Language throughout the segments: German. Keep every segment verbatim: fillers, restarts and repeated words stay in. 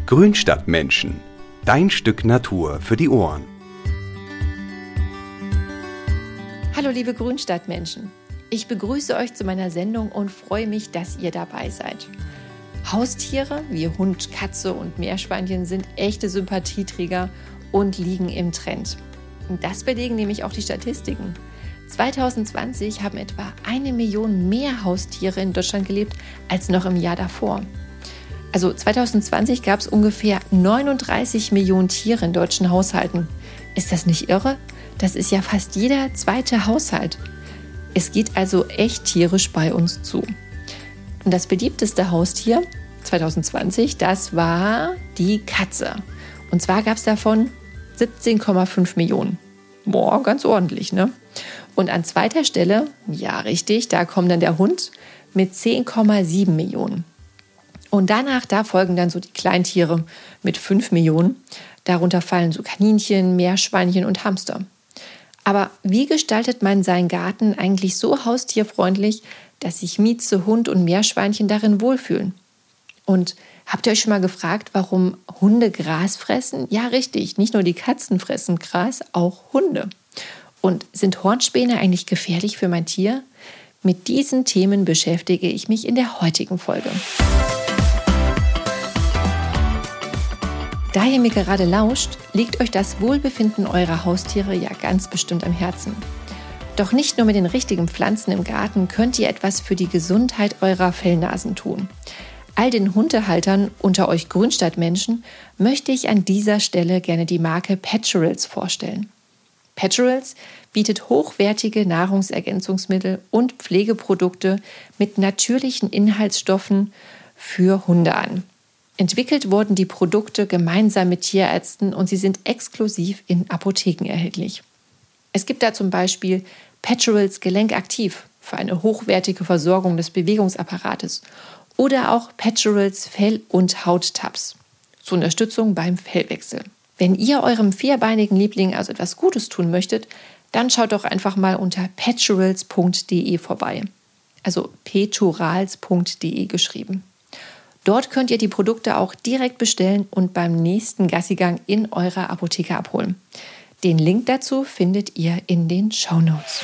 Grünstadtmenschen. Dein Stück Natur für die Ohren. Hallo liebe Grünstadtmenschen. Ich begrüße euch zu meiner Sendung und freue mich, dass ihr dabei seid. Haustiere wie Hund, Katze und Meerschweinchen sind echte Sympathieträger und liegen im Trend. Und das belegen nämlich auch die Statistiken. zwanzig zwanzig haben etwa eine Million mehr Haustiere in Deutschland gelebt als noch im Jahr davor. Also zwanzig zwanzig gab es ungefähr neununddreißig Millionen Tiere in deutschen Haushalten. Ist das nicht irre? Das ist ja fast jeder zweite Haushalt. Es geht also echt tierisch bei uns zu. Und das beliebteste Haustier zwanzig zwanzig, das war die Katze. Und zwar gab es davon siebzehn Komma fünf Millionen. Boah, ganz ordentlich, ne? Und an zweiter Stelle, ja richtig, da kommt dann der Hund mit zehn Komma sieben Millionen. Und danach, da folgen dann so die Kleintiere mit fünf Millionen. Darunter fallen so Kaninchen, Meerschweinchen und Hamster. Aber wie gestaltet man seinen Garten eigentlich so haustierfreundlich, dass sich Mieze, Hund und Meerschweinchen darin wohlfühlen? Und habt ihr euch schon mal gefragt, warum Hunde Gras fressen? Ja, richtig, nicht nur die Katzen fressen Gras, auch Hunde. Und sind Hornspäne eigentlich gefährlich für mein Tier? Mit diesen Themen beschäftige ich mich in der heutigen Folge. Da ihr mir gerade lauscht, liegt euch das Wohlbefinden eurer Haustiere ja ganz bestimmt am Herzen. Doch nicht nur mit den richtigen Pflanzen im Garten könnt ihr etwas für die Gesundheit eurer Fellnasen tun. All den Hundehaltern unter euch Grünstadtmenschen möchte ich an dieser Stelle gerne die Marke Petrels vorstellen. Petrels bietet hochwertige Nahrungsergänzungsmittel und Pflegeprodukte mit natürlichen Inhaltsstoffen für Hunde an. Entwickelt wurden die Produkte gemeinsam mit Tierärzten und sie sind exklusiv in Apotheken erhältlich. Es gibt da zum Beispiel Petrels Gelenkaktiv für eine hochwertige Versorgung des Bewegungsapparates oder auch Petrels Fell- und Hauttabs zur Unterstützung beim Fellwechsel. Wenn ihr eurem vierbeinigen Liebling also etwas Gutes tun möchtet, dann schaut doch einfach mal unter petrels punkt de vorbei. Also peturals punkt de geschrieben. Dort könnt ihr die Produkte auch direkt bestellen und beim nächsten Gassigang in eurer Apotheke abholen. Den Link dazu findet ihr in den Shownotes.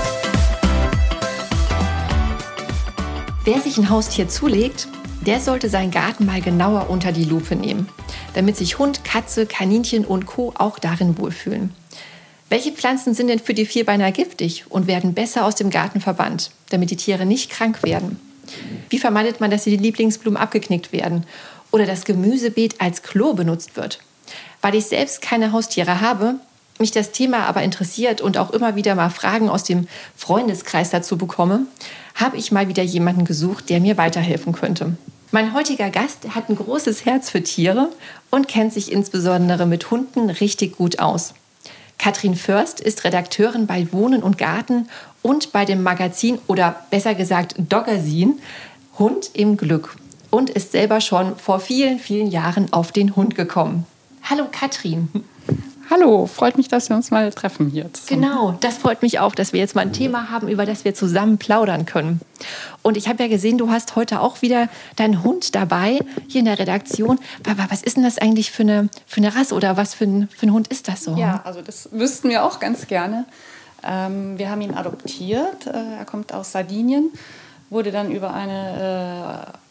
Wer sich ein Haustier zulegt, der sollte seinen Garten mal genauer unter die Lupe nehmen, damit sich Hund, Katze, Kaninchen und Co. auch darin wohlfühlen. Welche Pflanzen sind denn für die Vierbeiner giftig und werden besser aus dem Garten verbannt, damit die Tiere nicht krank werden? Wie vermeidet man, dass die Lieblingsblumen abgeknickt werden oder das Gemüsebeet als Klo benutzt wird? Weil ich selbst keine Haustiere habe, mich das Thema aber interessiert und auch immer wieder mal Fragen aus dem Freundeskreis dazu bekomme, habe ich mal wieder jemanden gesucht, der mir weiterhelfen könnte. Mein heutiger Gast hat ein großes Herz für Tiere und kennt sich insbesondere mit Hunden richtig gut aus. Katrin Först ist Redakteurin bei Wohnen und Garten und bei dem Magazin oder besser gesagt Dogazin Hund im Glück und ist selber schon vor vielen, vielen Jahren auf den Hund gekommen. Hallo Katrin. Hallo, freut mich, dass wir uns mal treffen hier zusammen. Genau, das freut mich auch, dass wir jetzt mal ein Thema haben, über das wir zusammen plaudern können. Und ich habe ja gesehen, du hast heute auch wieder deinen Hund dabei, hier in der Redaktion. Was ist denn das eigentlich für eine, für eine Rasse oder was für ein, für ein Hund ist das so? Ja, also das wüssten wir auch ganz gerne. Ähm, wir haben ihn adoptiert, äh, er kommt aus Sardinien, wurde dann über eine äh,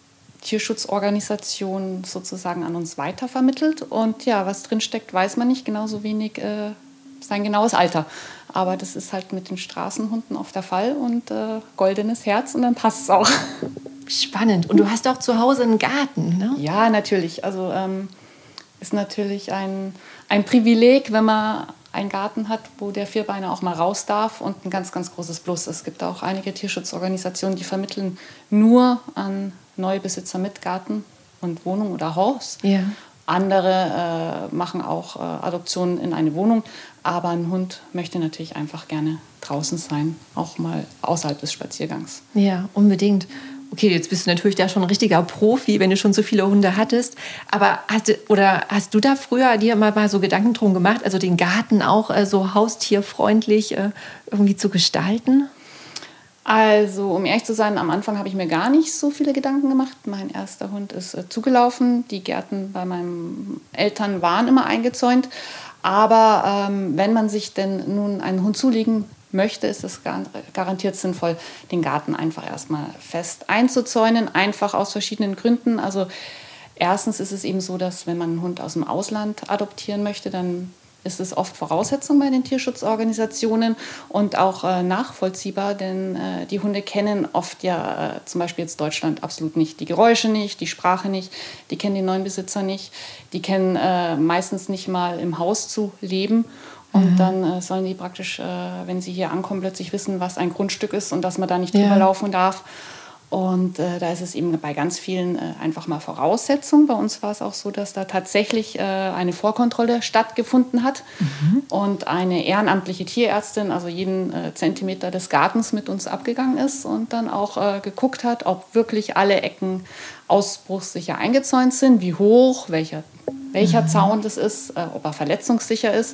Tierschutzorganisation sozusagen an uns weitervermittelt. Und ja, was drin steckt, weiß man nicht, genauso wenig äh, sein genaues Alter. Aber das ist halt mit den Straßenhunden oft der Fall und äh, goldenes Herz und dann passt es auch. Spannend. Und du hast auch zu Hause einen Garten, ne? Ja, natürlich. Also ähm, ist natürlich ein, ein Privileg, wenn man einen Garten hat, wo der Vierbeiner auch mal raus darf und ein ganz, ganz großes Plus. Es gibt auch einige Tierschutzorganisationen, die vermitteln nur an Neubesitzer mit Garten und Wohnung oder Haus. Ja. Andere äh, machen auch äh, Adoptionen in eine Wohnung. Aber ein Hund möchte natürlich einfach gerne draußen sein, auch mal außerhalb des Spaziergangs. Ja, unbedingt. Okay, jetzt bist du natürlich da schon ein richtiger Profi, wenn du schon so viele Hunde hattest. Aber hast du, oder hast du da früher dir mal, mal so Gedanken drum gemacht, also den Garten auch äh, so haustierfreundlich äh, irgendwie zu gestalten? Also, um ehrlich zu sein, am Anfang habe ich mir gar nicht so viele Gedanken gemacht. Mein erster Hund ist äh, zugelaufen. Die Gärten bei meinen Eltern waren immer eingezäunt. Aber ähm, wenn man sich denn nun einen Hund zulegen möchte, ist es gar, garantiert sinnvoll, den Garten einfach erstmal fest einzuzäunen. Einfach aus verschiedenen Gründen. Also erstens ist es eben so, dass wenn man einen Hund aus dem Ausland adoptieren möchte, dann ist es oft Voraussetzung bei den Tierschutzorganisationen und auch äh, nachvollziehbar, denn äh, die Hunde kennen oft ja äh, zum Beispiel jetzt Deutschland absolut nicht die Geräusche nicht, die Sprache nicht, die kennen den neuen Besitzer nicht, die kennen äh, meistens nicht mal im Haus zu leben. Und mhm. dann äh, sollen die praktisch, äh, wenn sie hier ankommen, plötzlich wissen, was ein Grundstück ist und dass man da nicht drüber ja. laufen darf. Und äh, da ist es eben bei ganz vielen äh, einfach mal Voraussetzung. Bei uns war es auch so, dass da tatsächlich äh, eine Vorkontrolle stattgefunden hat mhm. und eine ehrenamtliche Tierärztin also jeden äh, Zentimeter des Gartens mit uns abgegangen ist und dann auch äh, geguckt hat, ob wirklich alle Ecken ausbruchssicher eingezäunt sind, wie hoch, welcher, welcher mhm. Zaun das ist, äh, ob er verletzungssicher ist.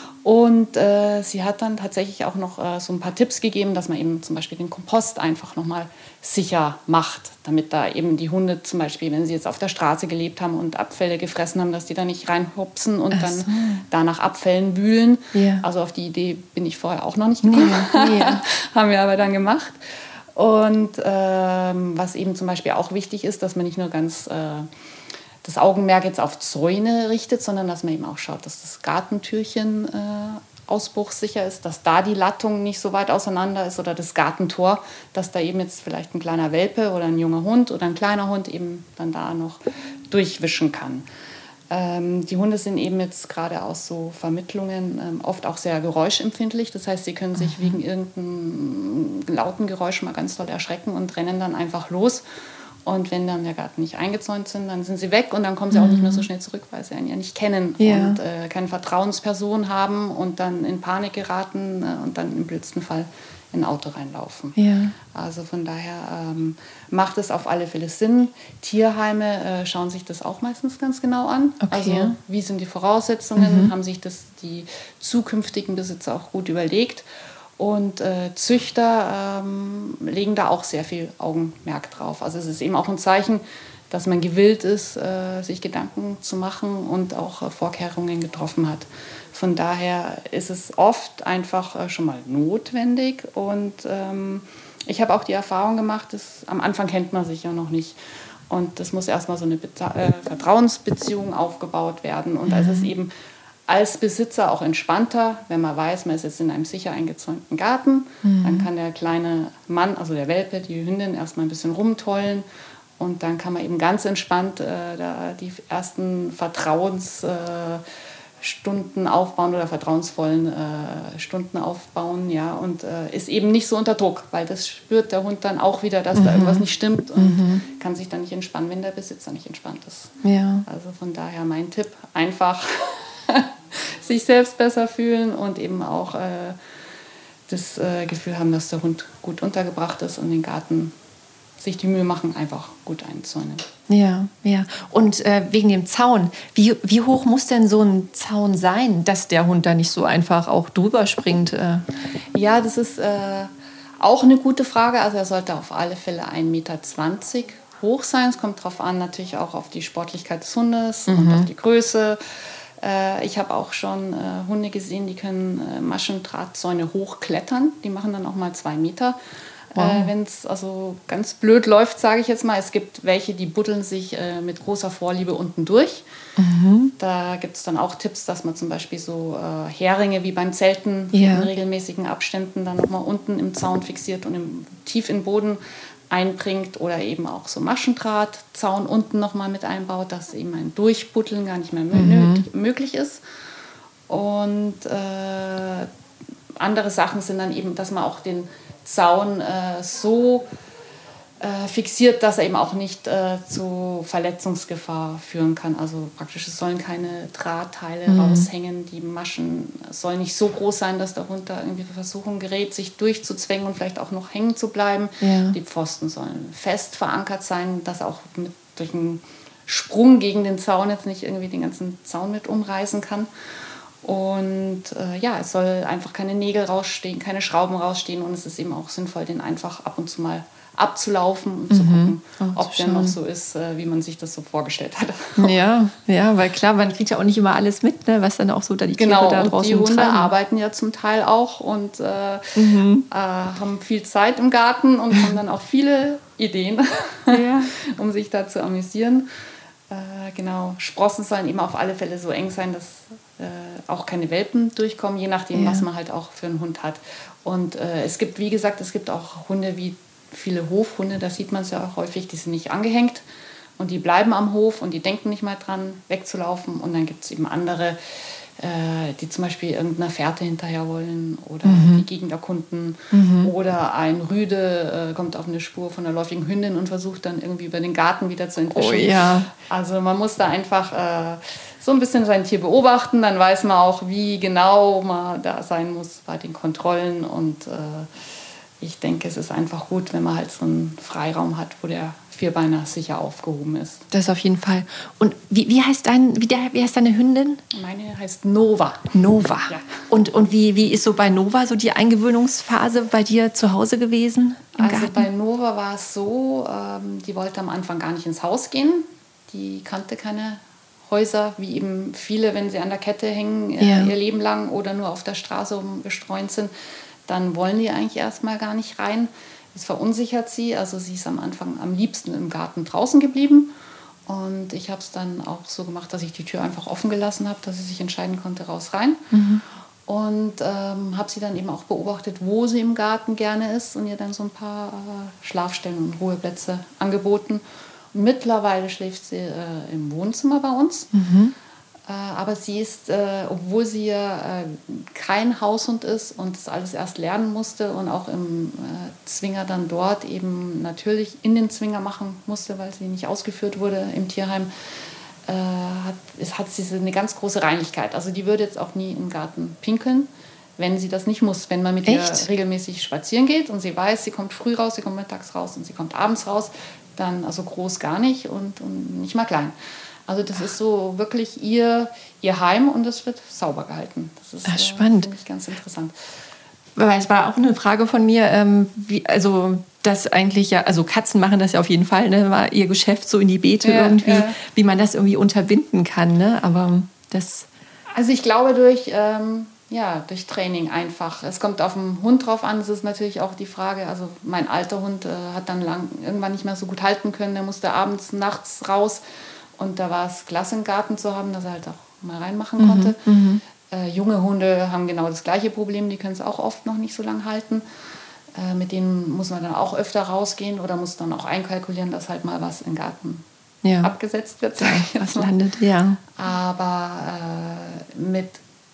Und äh, sie hat dann tatsächlich auch noch äh, so ein paar Tipps gegeben, dass man eben zum Beispiel den Kompost einfach nochmal sicher macht, damit da eben die Hunde zum Beispiel, wenn sie jetzt auf der Straße gelebt haben und Abfälle gefressen haben, dass die da nicht reinhupsen und Ach so. dann da nach Abfällen wühlen. Ja. Also auf die Idee bin ich vorher auch noch nicht gekommen. Nee, nee. Haben wir aber dann gemacht. Und ähm, was eben zum Beispiel auch wichtig ist, dass man nicht nur ganz... Äh, das Augenmerk jetzt auf Zäune richtet, sondern dass man eben auch schaut, dass das Gartentürchen äh, ausbruchssicher ist, dass da die Lattung nicht so weit auseinander ist oder das Gartentor, dass da eben jetzt vielleicht ein kleiner Welpe oder ein junger Hund oder ein kleiner Hund eben dann da noch durchwischen kann. Ähm, die Hunde sind eben jetzt gerade aus so Vermittlungen ähm, oft auch sehr geräuschempfindlich. Das heißt, sie können sich mhm. wegen irgendeinem lauten Geräusch mal ganz doll erschrecken und rennen dann einfach los. Und wenn dann der Garten nicht eingezäunt sind, dann sind sie weg und dann kommen sie auch nicht mehr so schnell zurück, weil sie einen ja nicht kennen ja. und äh, keine Vertrauensperson haben und dann in Panik geraten äh, und dann im blödsten Fall in ein Auto reinlaufen. Ja. Also von daher ähm, macht es auf alle Fälle Sinn. Tierheime äh, schauen sich das auch meistens ganz genau an. Okay. Also wie sind die Voraussetzungen? Mhm. Haben sich das die zukünftigen Besitzer auch gut überlegt? Und äh, Züchter ähm, legen da auch sehr viel Augenmerk drauf. Also es ist eben auch ein Zeichen, dass man gewillt ist, äh, sich Gedanken zu machen und auch äh, Vorkehrungen getroffen hat. Von daher ist es oft einfach äh, schon mal notwendig. Und ähm, ich habe auch die Erfahrung gemacht, dass am Anfang kennt man sich ja noch nicht. Und das muss erstmal so eine Beza- äh, Vertrauensbeziehung aufgebaut werden. Und mhm. als es eben als Besitzer auch entspannter, wenn man weiß, man ist jetzt in einem sicher eingezäunten Garten. Mhm. Dann kann der kleine Mann, also der Welpe, die Hündin, erstmal ein bisschen rumtollen. Und dann kann man eben ganz entspannt äh, da die ersten Vertrauensstunden äh, aufbauen oder vertrauensvollen äh, Stunden aufbauen. Ja, und äh, ist eben nicht so unter Druck, weil das spürt der Hund dann auch wieder, dass mhm. da irgendwas nicht stimmt und mhm. kann sich dann nicht entspannen, wenn der Besitzer nicht entspannt ist. Ja. Also von daher mein Tipp, einfach sich selbst besser fühlen und eben auch äh, das äh, Gefühl haben, dass der Hund gut untergebracht ist und den Garten sich die Mühe machen, einfach gut einzäunen. Ja, ja. Und äh, wegen dem Zaun, wie, wie hoch muss denn so ein Zaun sein, dass der Hund da nicht so einfach auch drüber springt? Äh? Ja, das ist äh, auch eine gute Frage. Also er sollte auf alle Fälle ein Meter zwanzig hoch sein. Es kommt darauf an, natürlich auch auf die Sportlichkeit des Hundes mhm. und auf die Größe. Ich habe auch schon äh, Hunde gesehen, die können äh, Maschendrahtzäune hochklettern. Die machen dann auch mal zwei Meter. Wow. Äh, wenn es also ganz blöd läuft, sage ich jetzt mal. Es gibt welche, die buddeln sich äh, mit großer Vorliebe unten durch. Mhm. Da gibt es dann auch Tipps, dass man zum Beispiel so äh, Heringe wie beim Zelten ja. in regelmäßigen Abständen dann nochmal unten im Zaun fixiert und im, tief in den Boden einbringt oder eben auch so Maschendrahtzaun unten nochmal mit einbaut, dass eben ein Durchbuddeln gar nicht mehr mhm. möglich ist. Und äh, andere Sachen sind dann eben, dass man auch den Zaun äh, so äh, fixiert, dass er eben auch nicht äh, zu Verletzungsgefahr führen kann. Also praktisch, es sollen keine Drahtteile mhm. raushängen. Die Maschen sollen nicht so groß sein, dass der Hund da irgendwie in Versuchung gerät, sich durchzuzwängen und vielleicht auch noch hängen zu bleiben. Ja. Die Pfosten sollen fest verankert sein, dass auch mit, durch einen Sprung gegen den Zaun jetzt nicht irgendwie den ganzen Zaun mit umreißen kann. Und äh, ja, es soll einfach keine Nägel rausstehen, keine Schrauben rausstehen. Und es ist eben auch sinnvoll, den einfach ab und zu mal abzulaufen und zu gucken, Oh, ob zu der noch schauen. so ist, äh, wie man sich das so vorgestellt hat. Ja, ja, weil klar, man kriegt ja auch nicht immer alles mit, ne, was dann auch so da die Genau, Tiere da und draußen die Hunde treiben. arbeiten ja zum Teil auch und äh, äh, haben viel Zeit im Garten und haben dann auch viele Ideen, Ja. um sich da zu amüsieren. Äh, genau, Sprossen sollen eben auf alle Fälle so eng sein, dass äh, auch keine Welpen durchkommen, je nachdem, Ja. was man halt auch für einen Hund hat. Und äh, es gibt, wie gesagt, es gibt auch Hunde wie viele Hofhunde, da sieht man es ja auch häufig, die sind nicht angehängt und die bleiben am Hof und die denken nicht mal dran, wegzulaufen. Und dann gibt es eben andere, äh, die zum Beispiel irgendeiner Fährte hinterher wollen oder Mhm. die Gegend erkunden. Oder ein Rüde äh, kommt auf eine Spur von einer läufigen Hündin und versucht dann irgendwie über den Garten wieder zu entwischen. Oh ja. Also man muss da einfach äh, so ein bisschen sein Tier beobachten, dann weiß man auch, wie genau man da sein muss bei den Kontrollen. Und äh, ich denke, es ist einfach gut, wenn man halt so einen Freiraum hat, wo der Vierbeiner sicher aufgehoben ist. Das auf jeden Fall. Und wie, wie, heißt dein, wie, der, wie heißt deine Hündin? Meine heißt Nova. Nova. Ja. Und, und wie, wie ist so bei Nova so die Eingewöhnungsphase bei dir zu Hause gewesen? Im Also Garten? bei Nova war es so, ähm, die wollte am Anfang gar nicht ins Haus gehen. Die kannte keine Häuser, wie eben viele, wenn sie an der Kette hängen, äh, Ja. ihr Leben lang oder nur auf der Straße umgestreunt sind, dann wollen die eigentlich erstmal gar nicht rein. Das verunsichert sie. Also sie ist am Anfang am liebsten im Garten draußen geblieben. Und ich habe es dann auch so gemacht, dass ich die Tür einfach offen gelassen habe, dass sie sich entscheiden konnte, raus, rein. Und ähm, habe sie dann eben auch beobachtet, wo sie im Garten gerne ist und ihr dann so ein paar äh, Schlafstellen und Ruheplätze angeboten. Und mittlerweile schläft sie äh, im Wohnzimmer bei uns. Äh, aber sie ist, äh, obwohl sie ja äh, kein Haushund ist und das alles erst lernen musste und auch im äh, Zwinger dann dort eben natürlich in den Zwinger machen musste, weil sie nicht ausgeführt wurde im Tierheim, äh, hat, ist, hat sie eine ganz große Reinlichkeit. Also die würde jetzt auch nie im Garten pinkeln, wenn sie das nicht muss. Wenn man mit Echt? ihr regelmäßig spazieren geht und sie weiß, sie kommt früh raus, sie kommt mittags raus und sie kommt abends raus, dann also groß gar nicht und, und nicht mal klein. Also das ist so wirklich ihr, ihr Heim und es wird sauber gehalten. Das ist Ah, äh, spannend. finde ich ganz interessant. Weil es war auch eine Frage von mir, ähm, wie, also das eigentlich ja, also Katzen machen das ja auf jeden Fall, ne, war ihr Geschäft so in die Beete Ja, irgendwie, ja. wie man das irgendwie unterbinden kann, ne? Aber das, Also ich glaube durch, ähm, ja, durch Training einfach. Es kommt auf den Hund drauf an. Es ist natürlich auch die Frage, also mein alter Hund äh, hat dann lang, irgendwann nicht mehr so gut halten können. Der musste abends, nachts raus. Und da war es klasse, einen Garten zu haben, dass er halt auch mal reinmachen konnte. Äh, junge Hunde haben genau das gleiche Problem. Die können es auch oft noch nicht so lange halten. Äh, mit denen muss man dann auch öfter rausgehen oder muss dann auch einkalkulieren, dass halt mal was im Garten ja, abgesetzt wird. Sag ich jetzt was mal. landet, ja. Aber äh, mit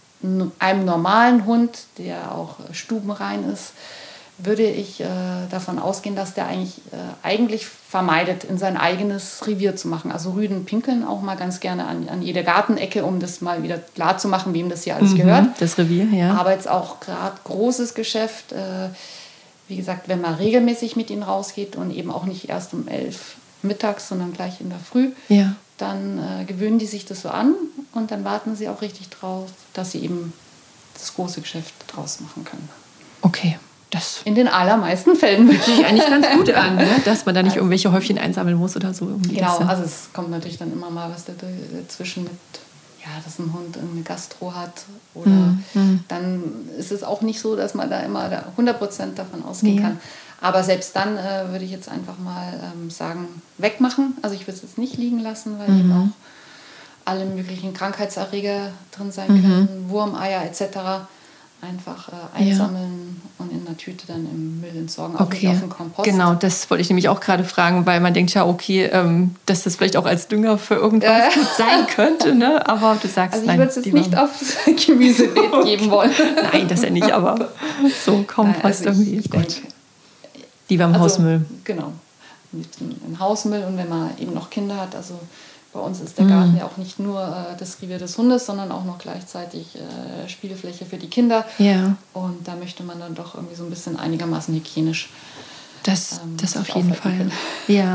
n- einem normalen Hund, der auch stubenrein ist, würde ich äh, davon ausgehen, dass der eigentlich, äh, eigentlich vermeidet, in sein eigenes Revier zu machen. Also Rüden pinkeln auch mal ganz gerne an, an jede Gartenecke, um das mal wieder klar zu machen, wem das hier alles gehört. Das Revier, ja. Aber jetzt auch gerade großes Geschäft, äh, wie gesagt, wenn man regelmäßig mit ihnen rausgeht und eben auch nicht erst um elf mittags, sondern gleich in der Früh, Ja. dann äh, gewöhnen die sich das so an und dann warten sie auch richtig drauf, dass sie eben das große Geschäft draus machen können. Okay, das In den allermeisten Fällen. hört sich eigentlich ganz gut an, ne? Dass man da nicht irgendwelche Häufchen einsammeln muss oder so. Irgendwie. Genau, Das, also es kommt natürlich dann immer mal was dazwischen mit, ja, dass ein Hund eine Gastro hat oder Mhm. dann ist es auch nicht so, dass man da immer da hundert Prozent davon ausgehen Nee. kann. Aber selbst dann äh, würde ich jetzt einfach mal ähm, sagen, wegmachen. Also ich würde es jetzt nicht liegen lassen, weil eben auch alle möglichen Krankheitserreger drin sein können, Wurmeier et cetera. Einfach äh, einsammeln und in der Tüte dann im Müll entsorgen, auch nicht Okay, auf dem Kompost. genau, das wollte ich nämlich auch gerade fragen, weil man denkt ja, okay, ähm, dass das vielleicht auch als Dünger für irgendwas Ja. gut sein könnte, ne? Aber du sagst, Also ich nein, würde es jetzt lieber- nicht aufs Gemüsebeet geben wollen. Nein, das ja nicht, aber so Kompost Nein, also irgendwie. ich, ich gut. denke, Lieber im also, Hausmüll. Genau. Am liebsten im Hausmüll und wenn man eben noch Kinder hat, also bei uns ist der Garten ja auch nicht nur äh, das Revier des Hundes, sondern auch noch gleichzeitig äh, Spielfläche für die Kinder. Ja, Und da möchte man dann doch irgendwie so ein bisschen einigermaßen hygienisch. das, ähm, das auf sich jeden aufhalten Fall. können. Ja.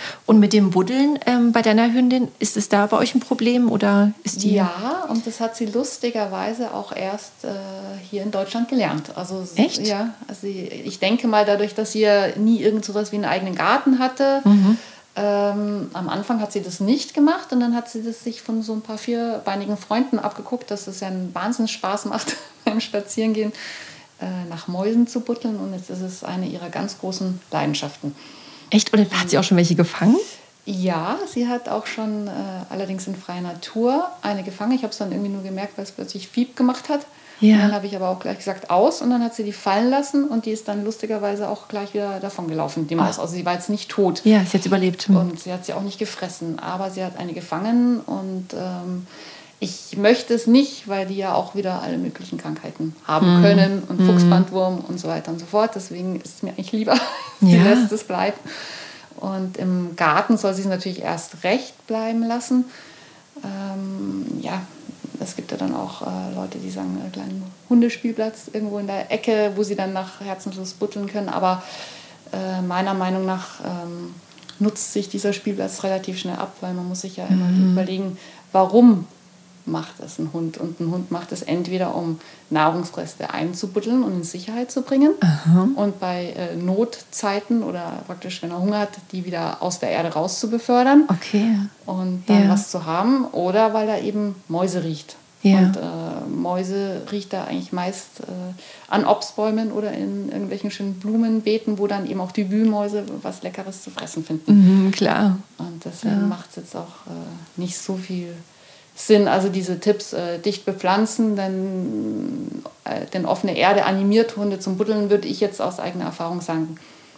Und mit dem Buddeln ähm, bei deiner Hündin, ist es da bei euch ein Problem oder ist die? Ja, und das hat sie lustigerweise auch erst äh, hier in Deutschland gelernt. Also, echt? Ja, also ich denke mal dadurch, dass sie ja nie irgend sowas wie einen eigenen Garten hatte. Mhm. Ähm, am Anfang hat sie das nicht gemacht und dann hat sie das sich von so ein paar vierbeinigen Freunden abgeguckt, dass es ja einen Wahnsinns Spaß macht beim Spazierengehen äh, nach Mäusen zu buddeln und jetzt ist es eine ihrer ganz großen Leidenschaften. Echt? Oder hat sie auch schon welche gefangen? Ja, sie hat auch schon äh, allerdings in freier Natur eine gefangen. Ich habe es dann irgendwie nur gemerkt, weil es plötzlich Fiep gemacht hat. Ja. Und dann habe ich aber auch gleich gesagt, aus. Und dann hat sie die fallen lassen und die ist dann lustigerweise auch gleich wieder davon gelaufen, die Maus. Also sie war jetzt nicht tot. Ja, sie hat überlebt. Hm. Und sie hat sie auch nicht gefressen. Aber sie hat eine gefangen und ähm, ich möchte es nicht, weil die ja auch wieder alle möglichen Krankheiten haben Mhm. können und Mhm. Fuchsbandwurm und so weiter und so fort. Deswegen ist es mir eigentlich lieber, sie Ja. lässt es bleiben. Und im Garten soll sie es natürlich erst recht bleiben lassen. Ähm, ja, es gibt ja dann auch äh, Leute, die sagen, einen kleinen Hundespielplatz irgendwo in der Ecke, wo sie dann nach Herzenslust buddeln können. Aber äh, meiner Meinung nach ähm, nutzt sich dieser Spielplatz relativ schnell ab, weil man muss sich ja immer Mhm. überlegen, warum macht es ein Hund. Und ein Hund macht es entweder, um Nahrungsreste einzubuddeln und in Sicherheit zu bringen. Aha. Und bei äh, Notzeiten oder praktisch, wenn er Hunger hat, die wieder aus der Erde raus zu befördern Okay. und dann Ja. was zu haben. Oder weil er eben Mäuse riecht. Ja. Und äh, Mäuse riecht er eigentlich meist äh, an Obstbäumen oder in irgendwelchen schönen Blumenbeeten, wo dann eben auch die Wühlmäuse was Leckeres zu fressen finden. Mhm, klar. Und deswegen Ja. macht es jetzt auch äh, nicht so viel Sinn. Also diese Tipps, äh, dicht bepflanzen, dann äh, denn offene Erde animiert Hunde zum Buddeln, würde ich jetzt aus eigener Erfahrung sagen,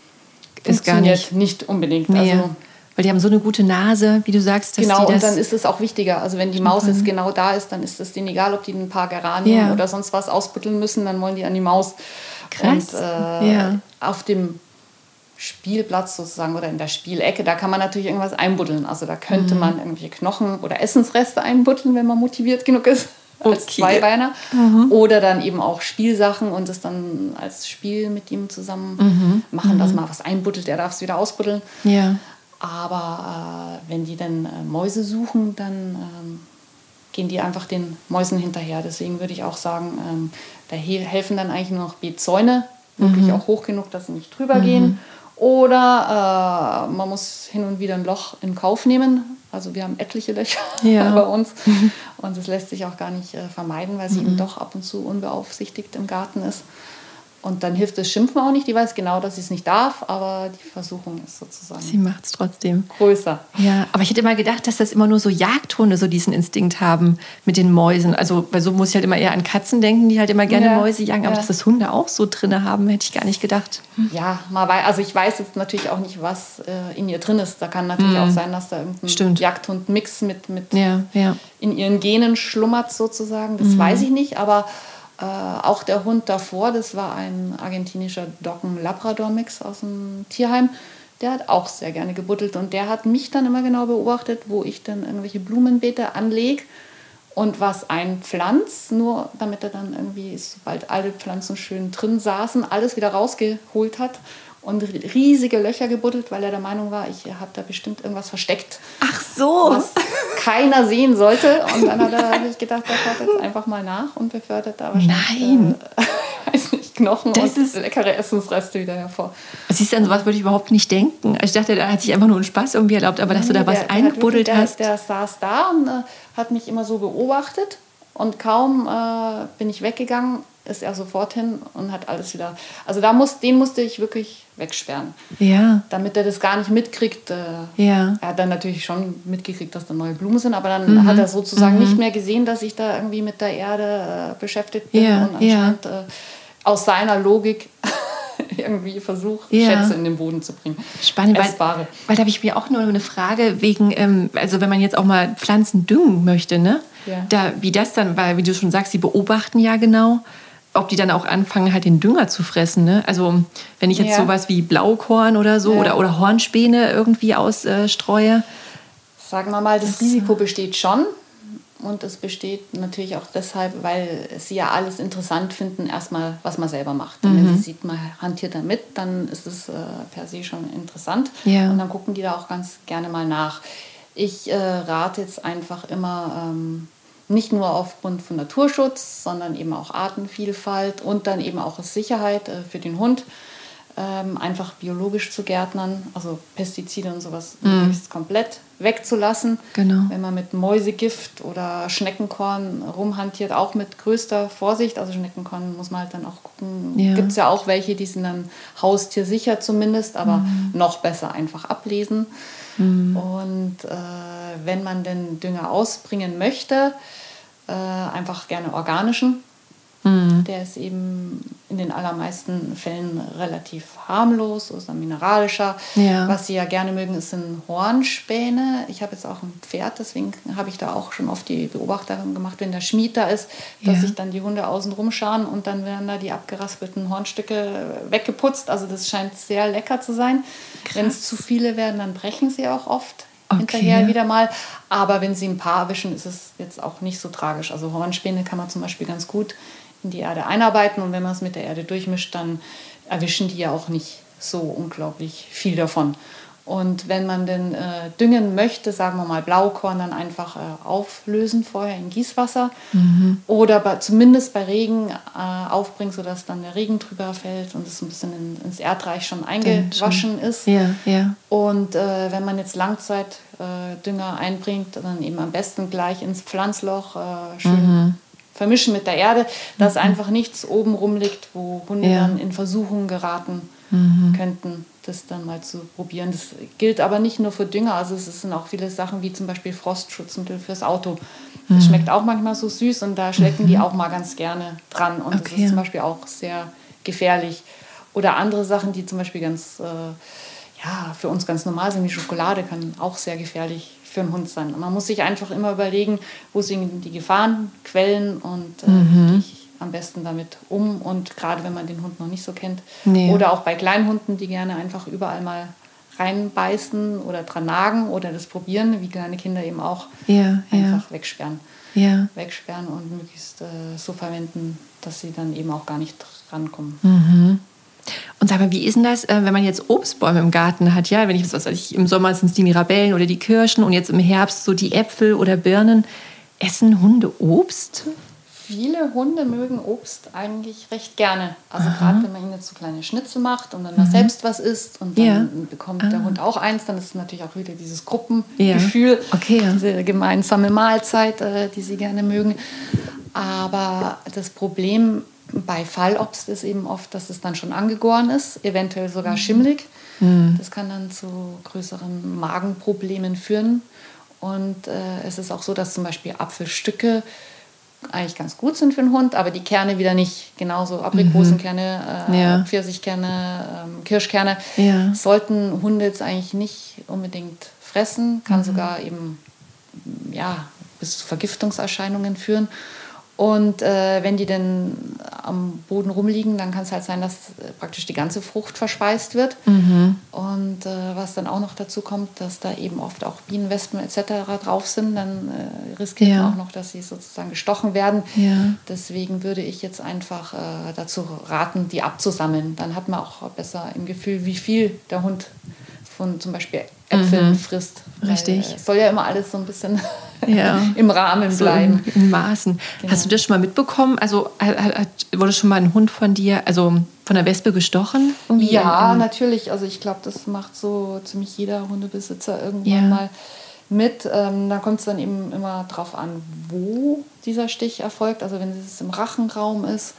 Ist gar funktioniert nicht. nicht unbedingt. Nee. Also, Weil die haben so eine gute Nase, wie du sagst, dass genau, die und das... dann ist es auch wichtiger. Also wenn die Maus jetzt genau da ist, dann ist es denen egal, ob die ein paar Geranien Ja. oder sonst was ausbuddeln müssen, dann wollen die an die Maus. Krass. Und äh, Ja. auf dem Spielplatz sozusagen oder in der Spielecke, da kann man natürlich irgendwas einbuddeln. Also da könnte Mhm. man irgendwelche Knochen oder Essensreste einbuddeln, wenn man motiviert genug ist. Als Okay. Zweibeiner. Mhm. Oder dann eben auch Spielsachen und das dann als Spiel mit ihm zusammen Mhm. machen, dass man was einbuddelt, er darf es wieder ausbuddeln. Ja. Aber äh, wenn die dann äh, Mäuse suchen, dann ähm, gehen die einfach den Mäusen hinterher. Deswegen würde ich auch sagen, ähm, da he- helfen dann eigentlich nur noch Beetzäune, wirklich auch hoch genug, dass sie nicht drüber gehen. Oder äh, man muss hin und wieder ein Loch in Kauf nehmen. Also wir haben etliche Löcher Ja. bei uns. Und das lässt sich auch gar nicht äh, vermeiden, weil sie eben doch ab und zu unbeaufsichtigt im Garten ist. Und dann hilft das Schimpfen auch nicht. Die weiß genau, dass sie es nicht darf, aber die Versuchung ist sozusagen Sie macht es trotzdem. größer. Ja, aber ich hätte immer gedacht, dass das immer nur so Jagdhunde so diesen Instinkt haben mit den Mäusen. Also bei so muss ich halt immer eher an Katzen denken, die halt immer gerne Ja, Mäuse jagen. Aber ja. dass das Hunde auch so drinne haben, hätte ich gar nicht gedacht. Ja, mal wei- also ich weiß jetzt natürlich auch nicht, was äh, in ihr drin ist. Da kann natürlich auch sein, dass da irgendein Stimmt. Jagdhund-Mix mit, mit Ja, ja. in ihren Genen schlummert sozusagen. Das weiß ich nicht, aber äh, auch der Hund davor, das war ein argentinischer Doggen-Labrador-Mix aus dem Tierheim, der hat auch sehr gerne gebuddelt und der hat mich dann immer genau beobachtet, wo ich dann irgendwelche Blumenbeete anlege und was einpflanzt, nur damit er dann irgendwie, sobald alle Pflanzen schön drin saßen, alles wieder rausgeholt hat und riesige Löcher gebuddelt, weil er der Meinung war, ich habe da bestimmt irgendwas versteckt, Ach so. was keiner sehen sollte. Und dann hat er hab ich gedacht, der schaut jetzt einfach mal nach und befördert da wahrscheinlich Nein. Äh, weiß nicht, Knochen Das und ist- leckere Essensreste wieder hervor. Siehst du, an sowas würde ich überhaupt nicht denken. Ich dachte, da hat sich einfach nur einen Spaß irgendwie erlaubt, aber dass du da was Der- der hat eingebuddelt wirklich- hast. Der, der saß da und äh, hat mich immer so beobachtet. Und kaum äh, bin ich weggegangen, ist er sofort hin und hat alles wieder... Also da muss, den musste ich wirklich wegsperren, Ja, damit er das gar nicht mitkriegt. Äh, ja. Er hat dann natürlich schon mitgekriegt, dass da neue Blumen sind, aber dann hat er sozusagen nicht mehr gesehen, dass ich da irgendwie mit der Erde äh, beschäftigt bin Ja, und anscheinend äh, aus seiner Logik irgendwie versucht, Ja. Schätze in den Boden zu bringen. Spannend, weil, Essbare. weil da habe ich mir auch nur eine Frage wegen, ähm, also wenn man jetzt auch mal Pflanzen düngen möchte, ne? Ja. Da, wie das dann, weil wie du schon sagst, sie beobachten ja genau, ob die dann auch anfangen, halt den Dünger zu fressen, ne? Also wenn ich jetzt Ja. sowas wie Blaukorn oder so Ja. oder, oder Hornspäne irgendwie ausstreue. Sagen wir mal, das Risiko besteht schon. Und es besteht natürlich auch deshalb, weil sie ja alles interessant finden, erstmal, was man selber macht. Und mhm. wenn sie sieht, man hantiert damit, dann ist es äh, per se schon interessant. Ja. Und dann gucken die da auch ganz gerne mal nach. Ich äh, rate jetzt einfach immer, ähm, nicht nur aufgrund von Naturschutz, sondern eben auch Artenvielfalt und dann eben auch Sicherheit äh, für den Hund, ähm, einfach biologisch zu gärtnern, also Pestizide und sowas mm. möglichst komplett wegzulassen. Genau. Wenn man mit Mäusegift oder Schneckenkorn rumhantiert, auch mit größter Vorsicht. Also Schneckenkorn muss man halt dann auch gucken. Ja. Gibt es ja auch welche, die sind dann haustiersicher zumindest, aber mm. noch besser einfach ablesen. Mm. Und äh, wenn man den Dünger ausbringen möchte, äh, einfach gerne organischen. Mhm. Der ist eben in den allermeisten Fällen relativ harmlos, ist ein mineralischer. Ja. Was sie ja gerne mögen, ist ein Hornspäne. Ich habe jetzt auch ein Pferd, deswegen habe ich da auch schon oft die Beobachtung gemacht, wenn der Schmied da ist, dass ja. sich dann die Hunde außen rumscharen und dann werden da die abgeraspelten Hornstücke weggeputzt. Also das scheint sehr lecker zu sein. Wenn es zu viele werden, dann brechen sie auch oft. Okay. Hinterher wieder mal. Aber wenn sie ein paar erwischen, ist es jetzt auch nicht so tragisch. Also Hornspäne kann man zum Beispiel ganz gut in die Erde einarbeiten und wenn man es mit der Erde durchmischt, dann erwischen die ja auch nicht so unglaublich viel davon. Und wenn man denn äh, düngen möchte, sagen wir mal Blaukorn, dann einfach äh, auflösen vorher in Gießwasser mhm. oder bei, zumindest bei Regen äh, aufbringen, sodass dann der Regen drüber fällt und es ein bisschen in, ins Erdreich schon eingewaschen ist. Ja, ja. Und äh, wenn man jetzt Langzeitdünger äh, einbringt, dann eben am besten gleich ins Pflanzloch äh, schön mhm. vermischen mit der Erde, dass mhm. einfach nichts oben rumliegt, wo Hunde ja. dann in Versuchung geraten mhm. könnten, das dann mal zu probieren. Das gilt aber nicht nur für Dünger, also es sind auch viele Sachen wie zum Beispiel Frostschutzmittel fürs Auto. Das mhm. schmeckt auch manchmal so süß und da schlecken mhm. die auch mal ganz gerne dran und okay. das ist zum Beispiel auch sehr gefährlich. Oder andere Sachen, die zum Beispiel ganz, äh, ja, für uns ganz normal sind, wie Schokolade, kann auch sehr gefährlich für einen Hund sein. Man muss sich einfach immer überlegen, wo sind die Gefahrenquellen und äh, mhm. gehe ich am besten damit um. Und gerade wenn man den Hund noch nicht so kennt. Nee. Oder auch bei kleinen Hunden, die gerne einfach überall mal reinbeißen oder dran nagen oder das probieren, wie kleine Kinder eben auch, ja, einfach ja. wegsperren. Ja. Wegsperren und möglichst äh, so verwenden, dass sie dann eben auch gar nicht rankommen. Mhm. Und sag mal, wie ist denn das, wenn man jetzt Obstbäume im Garten hat? Ja, wenn ich, was weiß ich, im Sommer sind es die Mirabellen oder die Kirschen und jetzt im Herbst so die Äpfel oder Birnen. Essen Hunde Obst? Viele Hunde mögen Obst eigentlich recht gerne. Also gerade wenn man ihnen jetzt so kleine Schnitzel macht und dann mhm. selbst was isst und dann ja. bekommt ah. der Hund auch eins, dann ist es natürlich auch wieder dieses Gruppengefühl, ja. okay, ja. diese gemeinsame Mahlzeit, äh, die sie gerne mögen. Aber das Problem bei Fallobst ist eben oft, dass es dann schon angegoren ist, eventuell sogar schimmelig. Mhm. Das kann dann zu größeren Magenproblemen führen. Und äh, es ist auch so, dass zum Beispiel Apfelstücke eigentlich ganz gut sind für den Hund, aber die Kerne wieder nicht. Genauso Aprikosenkerne, äh, ja. Pfirsichkerne, äh, Kirschkerne ja. sollten Hunde jetzt eigentlich nicht unbedingt fressen. Kann mhm. sogar eben ja, bis zu Vergiftungserscheinungen führen. Und äh, wenn die dann am Boden rumliegen, dann kann es halt sein, dass äh, praktisch die ganze Frucht verspeist wird. Mhm. Und äh, was dann auch noch dazu kommt, dass da eben oft auch Bienen, Wespen et cetera drauf sind, dann äh, riskiert ja. man auch noch, dass sie sozusagen gestochen werden. Ja. Deswegen würde ich jetzt einfach äh, dazu raten, die abzusammeln. Dann hat man auch besser im Gefühl, wie viel der Hund von zum Beispiel Äpfeln mhm. frisst. Richtig. Weil, äh, soll ja immer alles so ein bisschen ja. im Rahmen so bleiben. In, in Maßen. Genau. Hast du das schon mal mitbekommen? Also hat, hat, wurde schon mal ein Hund von dir, also von der Wespe gestochen? Irgendwie ja, in, in natürlich. Also ich glaube, das macht so ziemlich jeder Hundebesitzer irgendwann ja. mal mit. Ähm, da kommt es dann eben immer drauf an, wo dieser Stich erfolgt. Also wenn es im Rachenraum ist,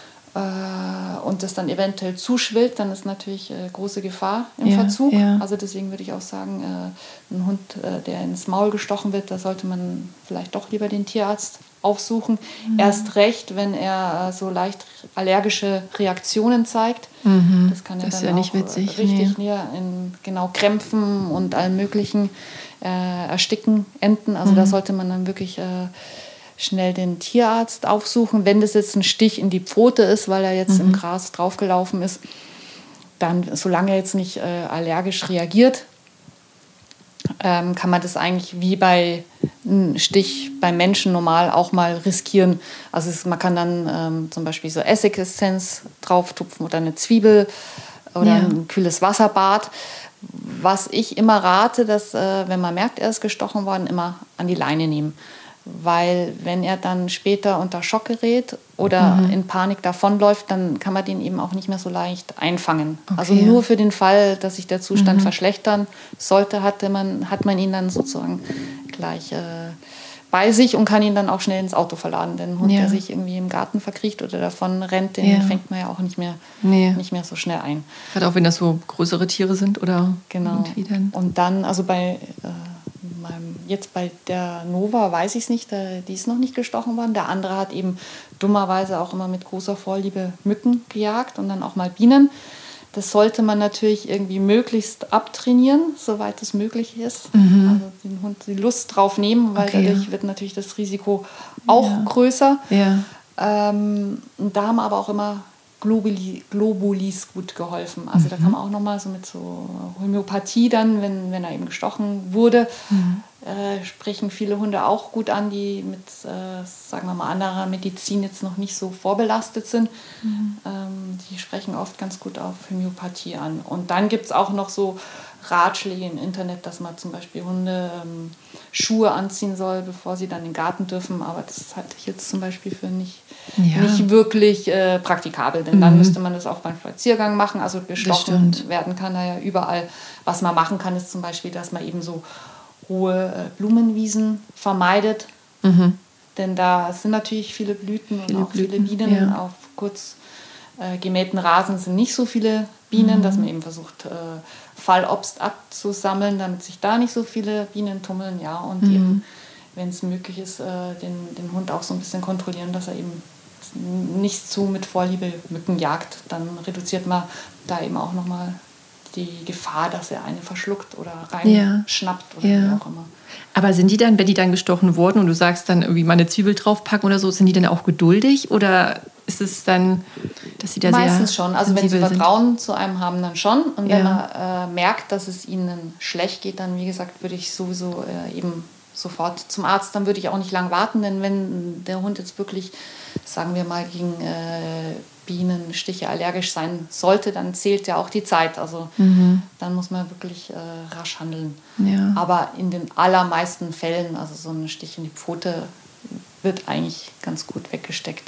und das dann eventuell zuschwillt, dann ist natürlich äh, große Gefahr im ja, Verzug. Ja. Also deswegen würde ich auch sagen, äh, ein Hund, äh, der ins Maul gestochen wird, da sollte man vielleicht doch lieber den Tierarzt aufsuchen. Mhm. Erst recht, wenn er äh, so leicht allergische Reaktionen zeigt. Mhm. Das kann ja das dann ist ja auch nicht witzig, richtig nee. in genau Krämpfen und allem möglichen äh, Ersticken enden. Also mhm. da sollte man dann wirklich äh, schnell den Tierarzt aufsuchen. Wenn das jetzt ein Stich in die Pfote ist, weil er jetzt mhm. im Gras draufgelaufen ist, dann, solange er jetzt nicht äh, allergisch reagiert, ähm, kann man das eigentlich wie bei einen Stich beim Menschen normal auch mal riskieren. Also es, man kann dann ähm, zum Beispiel so Essigessenz drauf tupfen oder eine Zwiebel oder ja. ein kühles Wasserbad. Was ich immer rate, dass, äh, wenn man merkt, er ist gestochen worden, immer an die Leine nehmen. Weil wenn er dann später unter Schock gerät oder mhm. in Panik davonläuft, dann kann man den eben auch nicht mehr so leicht einfangen. Okay. Also nur für den Fall, dass sich der Zustand mhm. verschlechtern sollte, hatte man, hat man ihn dann sozusagen gleich äh, bei sich und kann ihn dann auch schnell ins Auto verladen. Denn ein Hund, ja. der sich irgendwie im Garten verkriecht oder davon rennt, den ja. fängt man ja auch nicht mehr, nee. nicht mehr so schnell ein. Gerade auch wenn das so größere Tiere sind oder genau. irgendwie dann. Und dann, also bei... Äh, Jetzt bei der Nova weiß ich es nicht, die ist noch nicht gestochen worden. Der andere hat eben dummerweise auch immer mit großer Vorliebe Mücken gejagt und dann auch mal Bienen. Das sollte man natürlich irgendwie möglichst abtrainieren, soweit es möglich ist. Mhm. Also den Hund die Lust drauf nehmen, weil okay. dadurch wird natürlich das Risiko auch ja. größer. Ja. Ähm, und da haben aber auch immer Globuli, Globulis gut geholfen. Also mhm. da kann man auch nochmal so mit so Homöopathie dann, wenn, wenn er eben gestochen wurde, mhm. äh, sprechen viele Hunde auch gut an, die mit, äh, sagen wir mal, anderer Medizin jetzt noch nicht so vorbelastet sind. Mhm. Ähm, die sprechen oft ganz gut auf Homöopathie an. Und dann gibt es auch noch so Ratschläge im Internet, dass man zum Beispiel Hunde ähm, Schuhe anziehen soll, bevor sie dann in den Garten dürfen. Aber das halte ich jetzt zum Beispiel für nicht, ja. nicht wirklich äh, praktikabel. Denn mhm. dann müsste man das auch beim Spaziergang machen. Also gestochen werden kann er ja überall. Was man machen kann, ist zum Beispiel, dass man eben so hohe äh, Blumenwiesen vermeidet. Mhm. Denn da sind natürlich viele Blüten und viele auch Blüten, viele Bienen. Ja. Auf kurz äh, gemähten Rasen sind nicht so viele Bienen, mhm. dass man eben versucht, äh, Fallobst abzusammeln, damit sich da nicht so viele Bienen tummeln. Ja, und mhm. eben, wenn es möglich ist, äh, den, den Hund auch so ein bisschen kontrollieren, dass er eben nicht zu mit Vorliebe Mücken jagt. Dann reduziert man da eben auch nochmal die Gefahr, dass er eine verschluckt oder reinschnappt oder ja. wie auch immer. Aber sind die dann, wenn die dann gestochen wurden und du sagst dann irgendwie mal eine Zwiebel draufpacken oder so, sind die dann auch geduldig oder ist es dann, dass sie da meistens sehr schon, also wenn sie Vertrauen sind. Zu einem haben, dann schon. Und ja. wenn man äh, merkt, dass es ihnen schlecht geht, dann wie gesagt, würde ich sowieso äh, eben sofort zum Arzt, dann würde ich auch nicht lang warten, denn wenn der Hund jetzt wirklich, sagen wir mal, gegen äh, Bienenstiche allergisch sein sollte, dann zählt ja auch die Zeit. Also mhm. dann muss man wirklich äh, rasch handeln. Ja. Aber in den allermeisten Fällen, also so ein Stich in die Pfote, wird eigentlich ganz gut weggesteckt.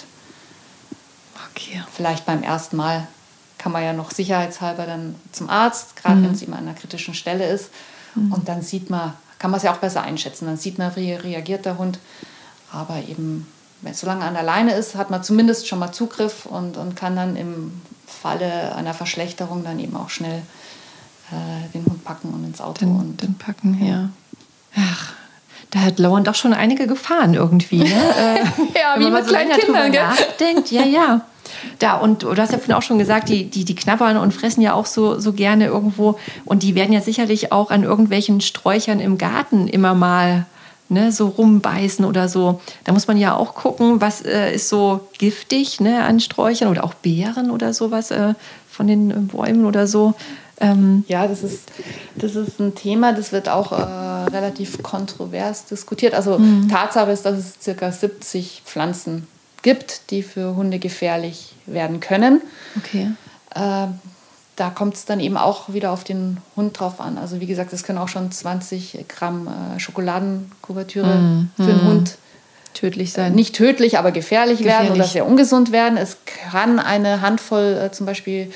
Okay. Vielleicht beim ersten Mal kann man ja noch sicherheitshalber dann zum Arzt, gerade mhm. wenn es eben an einer kritischen Stelle ist. Mhm. Und dann sieht man, kann man es ja auch besser einschätzen. Dann sieht man, wie reagiert der Hund. Aber eben, wenn es so lange an der Leine ist, hat man zumindest schon mal Zugriff und, und kann dann im Falle einer Verschlechterung dann eben auch schnell äh, den Hund packen und ins Auto. Den, und den packen, ja. Ach, da hat Lauren doch schon einige Gefahren irgendwie. Ne? äh, ja, wie mit so kleinen Kindern, gell? Nachdenkt. Ja, ja. Da, und du hast ja vorhin auch schon gesagt, die, die, die knabbern und fressen ja auch so, so gerne irgendwo. Und die werden ja sicherlich auch an irgendwelchen Sträuchern im Garten immer mal ne, so rumbeißen oder so. Da muss man ja auch gucken, was äh, ist so giftig ne, an Sträuchern oder auch Beeren oder sowas äh, von den äh, Bäumen oder so. Ähm ja, das ist, das ist ein Thema, das wird auch äh, relativ kontrovers diskutiert. Also mhm. Tatsache ist, dass es circa siebzig Pflanzen gibt, die für Hunde gefährlich werden können. Okay. Äh, da kommt es dann eben auch wieder auf den Hund drauf an. Also wie gesagt, es können auch schon zwanzig Gramm äh, Schokoladenkuvertüre mm, für einen mm. Hund tödlich sein. Äh, nicht tödlich, aber gefährlich, gefährlich werden oder sehr ungesund werden. Es kann eine Handvoll äh, zum Beispiel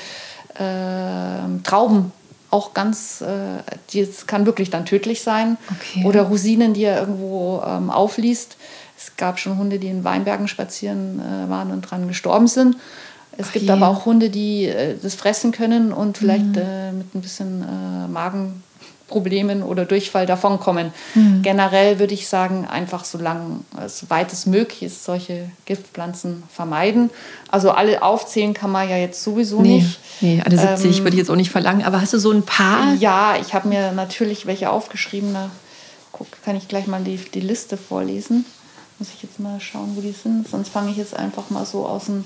äh, Trauben auch ganz, äh, die, es kann wirklich dann tödlich sein. Okay. Oder Rosinen, die er irgendwo ähm, aufliest. Es gab schon Hunde, die in Weinbergen spazieren äh, waren und dran gestorben sind. Es Ach gibt je. aber auch Hunde, die äh, das fressen können und vielleicht mhm. äh, mit ein bisschen äh, Magenproblemen oder Durchfall davonkommen. Mhm. Generell würde ich sagen, einfach solange, äh, soweit es möglich ist, solche Giftpflanzen vermeiden. Also alle aufzählen kann man ja jetzt sowieso nee. nicht. Nee, alle siebzig ähm, würde ich jetzt auch nicht verlangen. Aber hast du so ein paar? Ja, ich habe mir natürlich welche aufgeschrieben. Da guck, kann ich gleich mal die, die Liste vorlesen. Muss ich jetzt mal schauen, wo die sind. Sonst fange ich jetzt einfach mal so aus dem,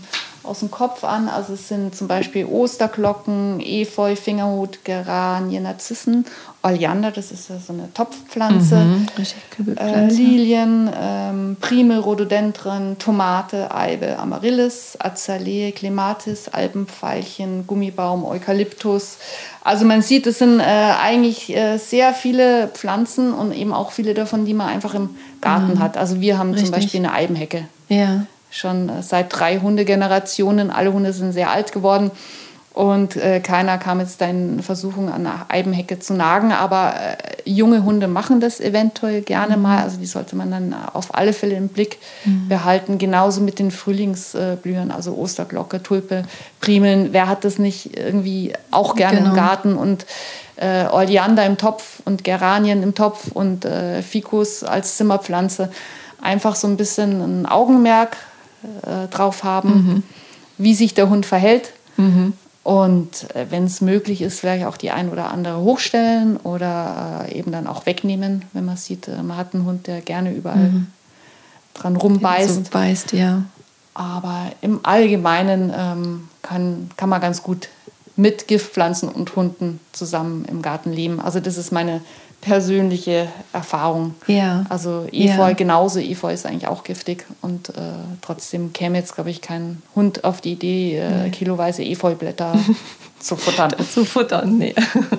aus dem Kopf an. Also es sind zum Beispiel Osterglocken, Efeu, Fingerhut, Geranien, Narzissen, Oleander, das ist ja so eine Topfpflanze, Mhm. äh, Lilien, ähm, Primel, Rhododendron, Tomate, Eibe, Amaryllis, Azalee, Clematis, Alpenveilchen, Gummibaum, Eukalyptus. Also man sieht, es sind äh, eigentlich äh, sehr viele Pflanzen und eben auch viele davon, die man einfach im Garten Mhm. hat. Also wir haben Richtig. zum Beispiel eine Eibenhecke. Ja. Schon äh, seit drei Hundegenerationen. Alle Hunde sind sehr alt geworden. Und äh, keiner kam jetzt da in Versuchung, an einer Eibenhecke zu nagen. Aber äh, junge Hunde machen das eventuell gerne Mhm. mal. Also die sollte man dann auf alle Fälle im Blick mhm. behalten. Genauso mit den Frühlingsblühern, also Osterglocke, Tulpe, Primeln. Wer hat das nicht irgendwie auch gerne Genau. im Garten? Und äh, Oleander im Topf und Geranien im Topf und äh, Ficus als Zimmerpflanze. Einfach so ein bisschen ein Augenmerk äh, drauf haben, mhm. wie sich der Hund verhält. Mhm. Und äh, wenn es möglich ist, vielleicht auch die ein oder andere hochstellen oder äh, eben dann auch wegnehmen, wenn man sieht, äh, man hat einen Hund, der gerne überall mhm. dran rumbeißt. So beißt, ja. Aber im Allgemeinen ähm, kann, kann man ganz gut mit Giftpflanzen und Hunden zusammen im Garten leben. Also das ist meine persönliche Erfahrung. Ja. Also Efeu ja. genauso. Efeu ist eigentlich auch giftig und äh, trotzdem käme jetzt, glaube ich, kein Hund auf die Idee, äh, nee. kiloweise Efeublätter zu futtern. zu futtern, nee.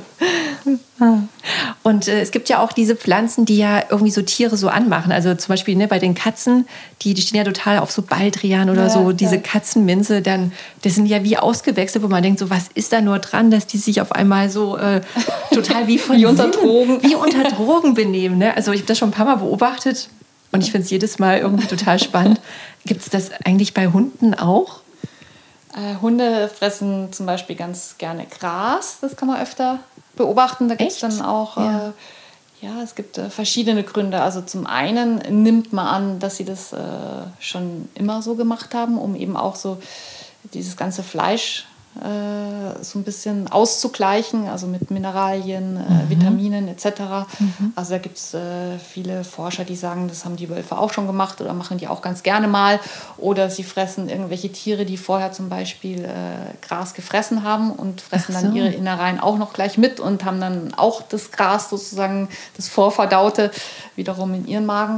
Und äh, es gibt ja auch diese Pflanzen, die ja irgendwie so Tiere so anmachen. Also zum Beispiel ne, bei den Katzen, die, die stehen ja total auf so Baldrian oder ja, so. Diese ja. Katzenminze, dann, das sind ja wie ausgewechselt, wo man denkt, so was ist da nur dran, dass die sich auf einmal so äh, total wie von wie unter Drogen, wie unter Drogen benehmen. Ne? Also ich habe das schon ein paar Mal beobachtet und ich finde es jedes Mal irgendwie total spannend. Gibt es das eigentlich bei Hunden auch? Äh, Hunde fressen zum Beispiel ganz gerne Gras. Das kann man öfter beobachten. Da gibt es dann auch, ja, äh, ja es gibt äh, verschiedene Gründe. Also zum einen nimmt man an, dass sie das äh, schon immer so gemacht haben, um eben auch so dieses ganze Fleisch äh, so ein bisschen auszugleichen, also mit Mineralien, äh, mhm. Vitaminen et cetera. Mhm. Also da gibt es äh, viele Forscher, die sagen, das haben die Wölfe auch schon gemacht oder machen die auch ganz gerne mal. Oder sie fressen irgendwelche Tiere, die vorher zum Beispiel äh, Gras gefressen haben und fressen so. Dann ihre Innereien auch noch gleich mit und haben dann auch das Gras sozusagen, das Vorverdaute, wiederum in ihren Magen.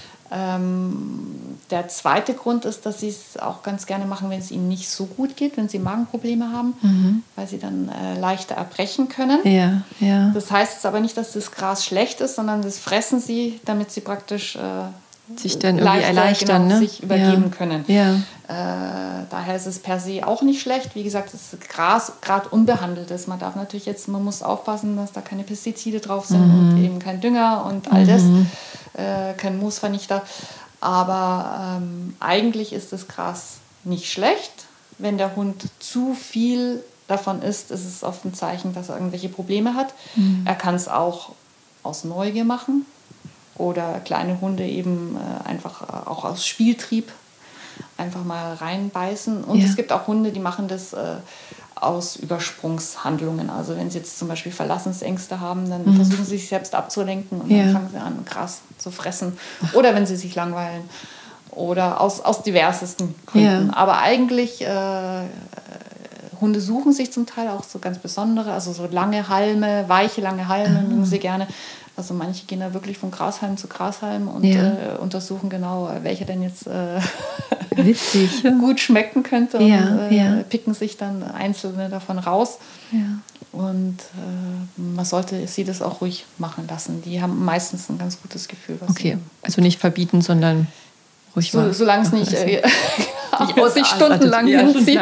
Ähm, der zweite Grund ist, dass sie es auch ganz gerne machen, wenn es ihnen nicht so gut geht, wenn sie Magenprobleme haben, mhm. weil sie dann äh, leichter erbrechen können. Ja, ja. Das heißt jetzt aber nicht, dass das Gras schlecht ist, sondern das fressen sie, damit sie praktisch äh, sich dann irgendwie leichter, erleichtern, genau, ne? sich übergeben ja. können. Ja. Äh, daher ist es per se auch nicht schlecht. Wie gesagt, das Gras gerade unbehandelt ist. Man darf natürlich jetzt, man muss aufpassen, dass da keine Pestizide drauf sind mhm. und eben kein Dünger und all das. Mhm. Äh, kein Moosvernichter. Aber ähm, eigentlich ist das Gras nicht schlecht. Wenn der Hund zu viel davon isst, ist es oft ein Zeichen, dass er irgendwelche Probleme hat. Mhm. Er kann es auch aus Neugier machen oder kleine Hunde eben äh, einfach äh, auch aus Spieltrieb einfach mal reinbeißen. Und ja. es gibt auch Hunde, die machen das äh, aus Übersprungshandlungen. Also wenn sie jetzt zum Beispiel Verlassensängste haben, dann mhm. versuchen sie sich selbst abzulenken und ja. dann fangen sie an, Gras zu fressen. Oder wenn sie sich langweilen. Oder aus, aus diversesten Gründen. Ja. Aber eigentlich, äh, Hunde suchen sich zum Teil auch so ganz besondere, also so lange Halme, weiche lange Halme mögen sie gerne. Also manche gehen da wirklich von Grashalm zu Grashalm und ja. äh, untersuchen genau, welcher denn jetzt äh, Witzig, ja. gut schmecken könnte und ja, äh, ja. picken sich dann einzelne davon raus. Ja. Und äh, man sollte sie das auch ruhig machen lassen. Die haben meistens ein ganz gutes Gefühl. Was okay, also nicht verbieten, sondern ruhig so, machen. Solange es nicht äh, aus sich stundenlang hinzieht.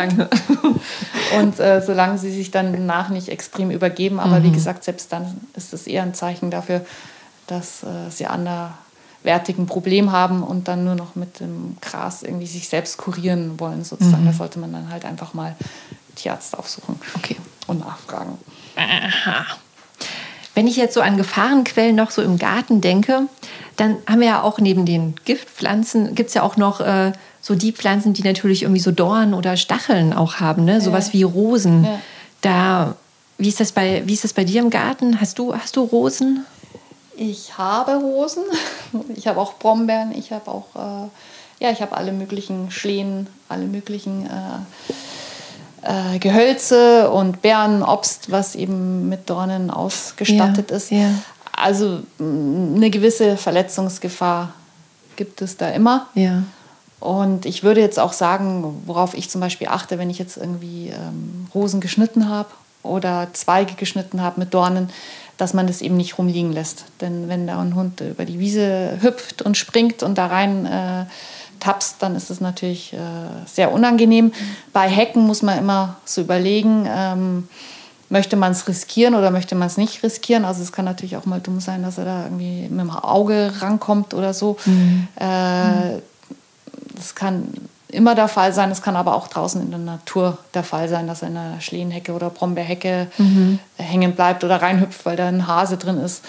Und äh, solange sie sich dann danach nicht extrem übergeben. Aber mhm. wie gesagt, selbst dann ist das eher ein Zeichen dafür, dass äh, sie anderweitig ein Problem haben und dann nur noch mit dem Gras irgendwie sich selbst kurieren wollen. Sozusagen. Mhm. Da sollte man dann halt einfach mal Tierarzt aufsuchen okay. und nachfragen. Aha. Wenn ich jetzt so an Gefahrenquellen noch so im Garten denke, dann haben wir ja auch neben den Giftpflanzen, gibt es ja auch noch äh, so die Pflanzen, die natürlich irgendwie so Dornen oder Stacheln auch haben, ne? Sowas ja. wie Rosen. Ja. Da, wie ist das bei, wie ist das bei dir im Garten? Hast du, hast du Rosen? Ich habe Rosen. Ich habe auch Brombeeren. Ich habe auch äh, ja, ich habe alle möglichen Schlehen, alle möglichen äh, äh, Gehölze und Beeren, Obst, was eben mit Dornen ausgestattet ja, ist. Ja. Also eine gewisse Verletzungsgefahr gibt es da immer. Ja. Und ich würde jetzt auch sagen, worauf ich zum Beispiel achte, wenn ich jetzt irgendwie ähm, Rosen geschnitten habe oder Zweige geschnitten habe mit Dornen, dass man das eben nicht rumliegen lässt. Denn wenn da ein Hund über die Wiese hüpft und springt und da rein äh, tapst, dann ist es natürlich äh, sehr unangenehm. Mhm. Bei Hecken muss man immer so überlegen, ähm, möchte man es riskieren oder möchte man es nicht riskieren. Also es kann natürlich auch mal dumm sein, dass er da irgendwie mit dem Auge rankommt oder so. Mhm. Äh, Das kann immer der Fall sein, es kann aber auch draußen in der Natur der Fall sein, dass er in einer Schlehenhecke oder Brombeerhecke mhm. hängen bleibt oder reinhüpft, weil da ein Hase drin ist.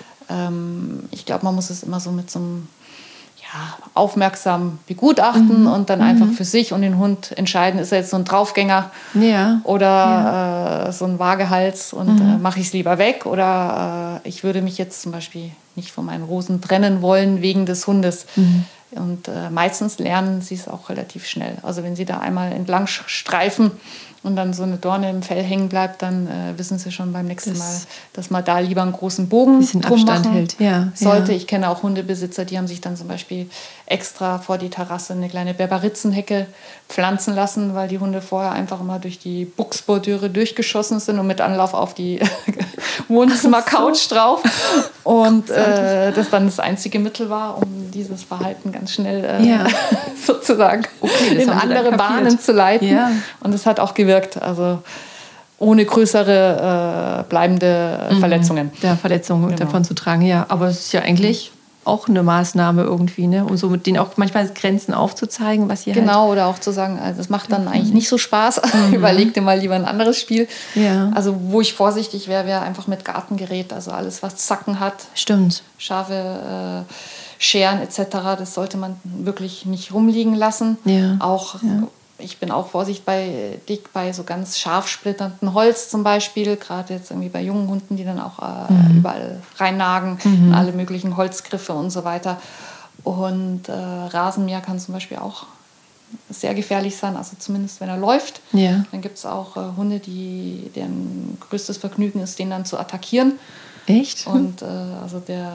Ähm, ich glaube, man muss es immer so mit so einem ja, aufmerksam begutachten mhm. und dann mhm. einfach für sich und den Hund entscheiden, ist er jetzt so ein Draufgänger ja. oder ja. Äh, so ein Waagehals und mhm. äh, mache ich es lieber weg oder äh, ich würde mich jetzt zum Beispiel nicht von meinen Rosen trennen wollen wegen des Hundes. Mhm. Und äh, meistens lernen sie es auch relativ schnell. Also wenn sie da einmal entlang streifen und dann so eine Dorne im Fell hängen bleibt, dann äh, wissen sie schon beim nächsten das Mal, dass man da lieber einen großen Bogen drum Abstand machen hält. Ja, sollte. Ja. Ich kenne auch Hundebesitzer, die haben sich dann zum Beispiel extra vor die Terrasse eine kleine Berberitzenhecke pflanzen lassen, weil die Hunde vorher einfach immer durch die Buchsbordüre durchgeschossen sind und mit Anlauf auf die Wohnzimmer-Couch so. drauf. Und äh, das dann das einzige Mittel war, um dieses Verhalten ganz schnell äh, ja. sozusagen okay, in andere Bahnen zu leiten. Ja. Und es hat auch gewirkt. Also ohne größere äh, bleibende mhm. Verletzungen. Ja, Verletzungen genau. davon zu tragen, ja. Aber es ist ja eigentlich auch eine Maßnahme irgendwie, ne? Um so mit denen auch manchmal Grenzen aufzuzeigen, was ihr Genau, halt oder auch zu sagen, also das macht dann eigentlich nicht so Spaß. Mhm. Überleg dir mal lieber ein anderes Spiel. Ja. Also wo ich vorsichtig wäre, wäre einfach mit Gartengerät. Also alles, was Zacken hat. Stimmt. Scharfe äh, Scheren et cetera. Das sollte man wirklich nicht rumliegen lassen. Ja. Auch ja. Ich bin auch vorsichtig bei dick bei so ganz scharf splitternden Holz zum Beispiel, gerade jetzt irgendwie bei jungen Hunden, die dann auch äh, mhm. überall reinnagen, mhm. alle möglichen Holzgriffe und so weiter. Und äh, Rasenmäher kann zum Beispiel auch sehr gefährlich sein, also zumindest wenn er läuft. Ja. Dann gibt es auch äh, Hunde, die, deren größtes Vergnügen ist, den dann zu attackieren. Echt? Und äh, also der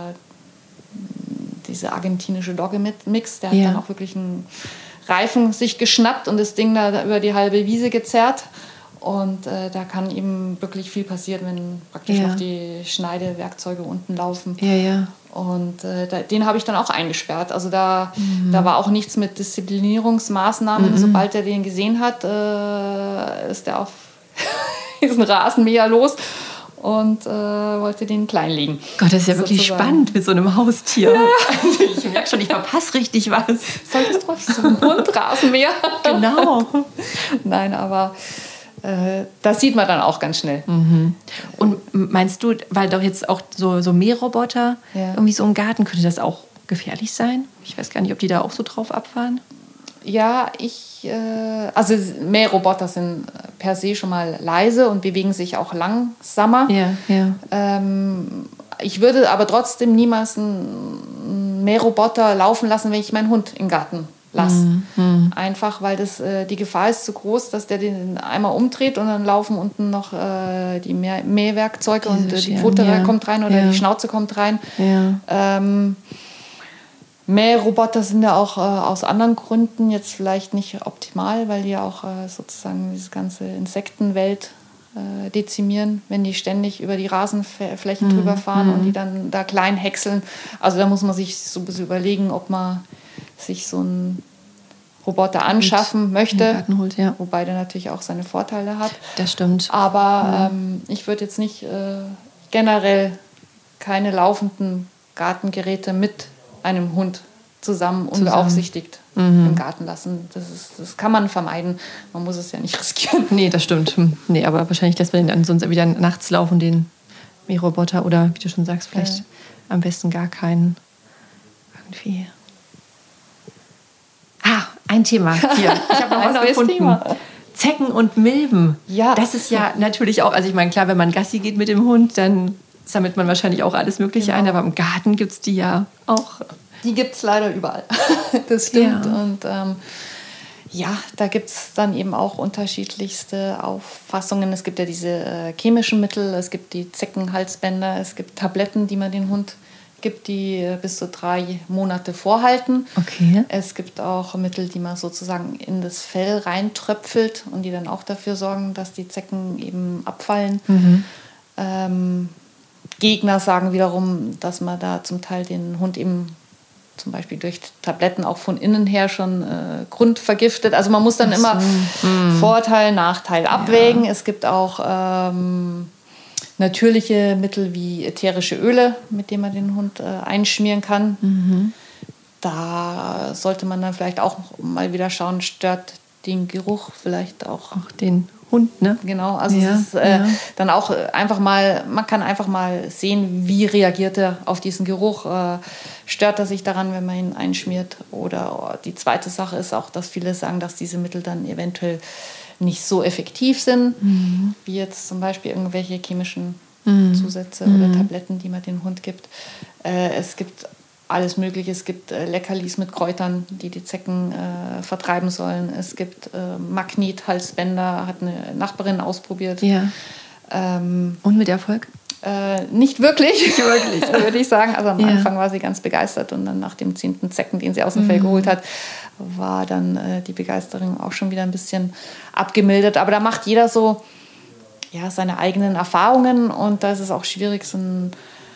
diese argentinische Dogge-Mix, der hat ja. dann auch wirklich einen Reifen sich geschnappt und das Ding da über die halbe Wiese gezerrt. Und äh, da kann eben wirklich viel passieren, wenn praktisch ja. noch die Schneidewerkzeuge unten laufen. Ja, ja. Und äh, da, den habe ich dann auch eingesperrt. Also da, mhm. da war auch nichts mit Disziplinierungsmaßnahmen. Mhm. Sobald er den gesehen hat, äh, ist er auf diesen Rasenmäher los und äh, wollte den kleinlegen. Gott, das ist ja sozusagen wirklich spannend mit so einem Haustier. Ja. Ich merke schon, ich verpasse richtig was. Solltest trotzdem so ein Hund, Rasenmäher. Genau. Nein, aber äh, das sieht man dann auch ganz schnell. Mhm. Und meinst du, weil doch jetzt auch so, so Mähroboter ja. irgendwie so im Garten, könnte das auch gefährlich sein? Ich weiß gar nicht, ob die da auch so drauf abfahren. Ja, ich, äh, also Mähroboter sind per se schon mal leise und bewegen sich auch langsamer. Ja, ja. Ähm, ich würde aber trotzdem niemals einen Mähroboter laufen lassen, wenn ich meinen Hund im Garten lasse. Mhm. Einfach, weil das, äh, die Gefahr ist zu groß, dass der den einmal umdreht und dann laufen unten noch äh, die Mäh- Mähwerkzeuge Diese und äh, die Pfote ja. kommt rein oder ja. die Schnauze kommt rein. Ja. Ähm, Mähroboter sind ja auch äh, aus anderen Gründen jetzt vielleicht nicht optimal, weil die ja auch äh, sozusagen diese ganze Insektenwelt äh, dezimieren, wenn die ständig über die Rasenflächen mhm. drüber fahren mhm. und die dann da klein häckseln. Also da muss man sich so ein bisschen überlegen, ob man sich so einen Roboter anschaffen und möchte, holt, ja. wobei der natürlich auch seine Vorteile hat. Das stimmt. Aber mhm. ähm, ich würde jetzt nicht äh, generell keine laufenden Gartengeräte mit einem Hund zusammen unbeaufsichtigt mhm. im Garten lassen. Das, ist, das kann man vermeiden. Man muss es ja nicht riskieren. Nee, das stimmt. Nee, aber wahrscheinlich lässt man den dann sonst wieder nachts laufen, den Mähroboter. Oder wie du schon sagst, vielleicht ja. am besten gar keinen. Irgendwie. Ah, ein Thema hier. Ich habe noch ein was neues gefunden. Thema. Zecken und Milben. Ja. Das ist ja natürlich auch, also ich meine, klar, wenn man Gassi geht mit dem Hund, dann sammelt man wahrscheinlich auch alles Mögliche genau. ein, aber im Garten gibt es die ja auch. Die gibt es leider überall. Das stimmt. Ja. Und ähm, ja, da gibt es dann eben auch unterschiedlichste Auffassungen. Es gibt ja diese äh, chemischen Mittel, es gibt die Zeckenhalsbänder, es gibt Tabletten, die man den Hund gibt, die äh, bis zu drei Monate vorhalten. Okay. Es gibt auch Mittel, die man sozusagen in das Fell reintröpfelt und die dann auch dafür sorgen, dass die Zecken eben abfallen. Mhm. Ähm, Gegner sagen wiederum, dass man da zum Teil den Hund eben zum Beispiel durch Tabletten auch von innen her schon äh, grundvergiftet. Also man muss dann Ach immer so. mm. Vorteil, Nachteil abwägen. Ja. Es gibt auch ähm, natürliche Mittel wie ätherische Öle, mit denen man den Hund äh, einschmieren kann. Mhm. Da sollte man dann vielleicht auch mal wieder schauen, stört den Geruch vielleicht auch. Auch den Hund, ne? Genau, also Ja, es ist äh, ja. dann auch einfach mal, man kann einfach mal sehen, wie reagiert er auf diesen Geruch. Äh, stört er sich daran, wenn man ihn einschmiert? Oder die zweite Sache ist auch, dass viele sagen, dass diese Mittel dann eventuell nicht so effektiv sind, Mhm. wie jetzt zum Beispiel irgendwelche chemischen Mhm. Zusätze Mhm. oder Tabletten, die man dem Hund gibt. Äh, es gibt alles Mögliche. Es gibt äh, Leckerlis mit Kräutern, die die Zecken äh, vertreiben sollen. Es gibt äh, Magnethalsbänder, hat eine Nachbarin ausprobiert. Ja. Ähm, Und mit Erfolg? äh, nicht wirklich, nicht wirklich, würde ich sagen. Also am Ja. Anfang war sie ganz begeistert und dann nach dem zehnten Zecken, den sie aus dem Fell geholt hat, war dann äh, die Begeisterung auch schon wieder ein bisschen abgemildert. Aber da macht jeder so ja, seine eigenen Erfahrungen und da ist es auch schwierig, so ein,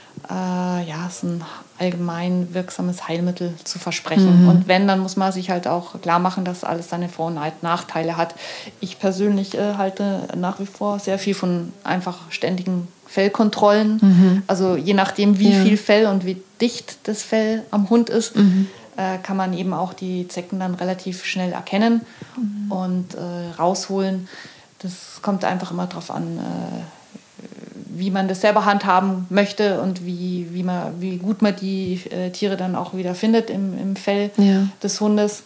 äh, ja, so ein allgemein wirksames Heilmittel zu versprechen. Mhm. Und wenn, dann muss man sich halt auch klar machen, dass alles seine Vor- und Nachteile hat. Ich persönlich äh, halte nach wie vor sehr viel von einfach ständigen Fellkontrollen. Mhm. Also je nachdem, wie Ja. viel Fell und wie dicht das Fell am Hund ist, Mhm. äh, kann man eben auch die Zecken dann relativ schnell erkennen Mhm. und äh, rausholen. Das kommt einfach immer darauf an, äh, wie man das selber handhaben möchte und wie, wie, man, wie gut man die äh, Tiere dann auch wieder findet im, im Fell Ja. des Hundes.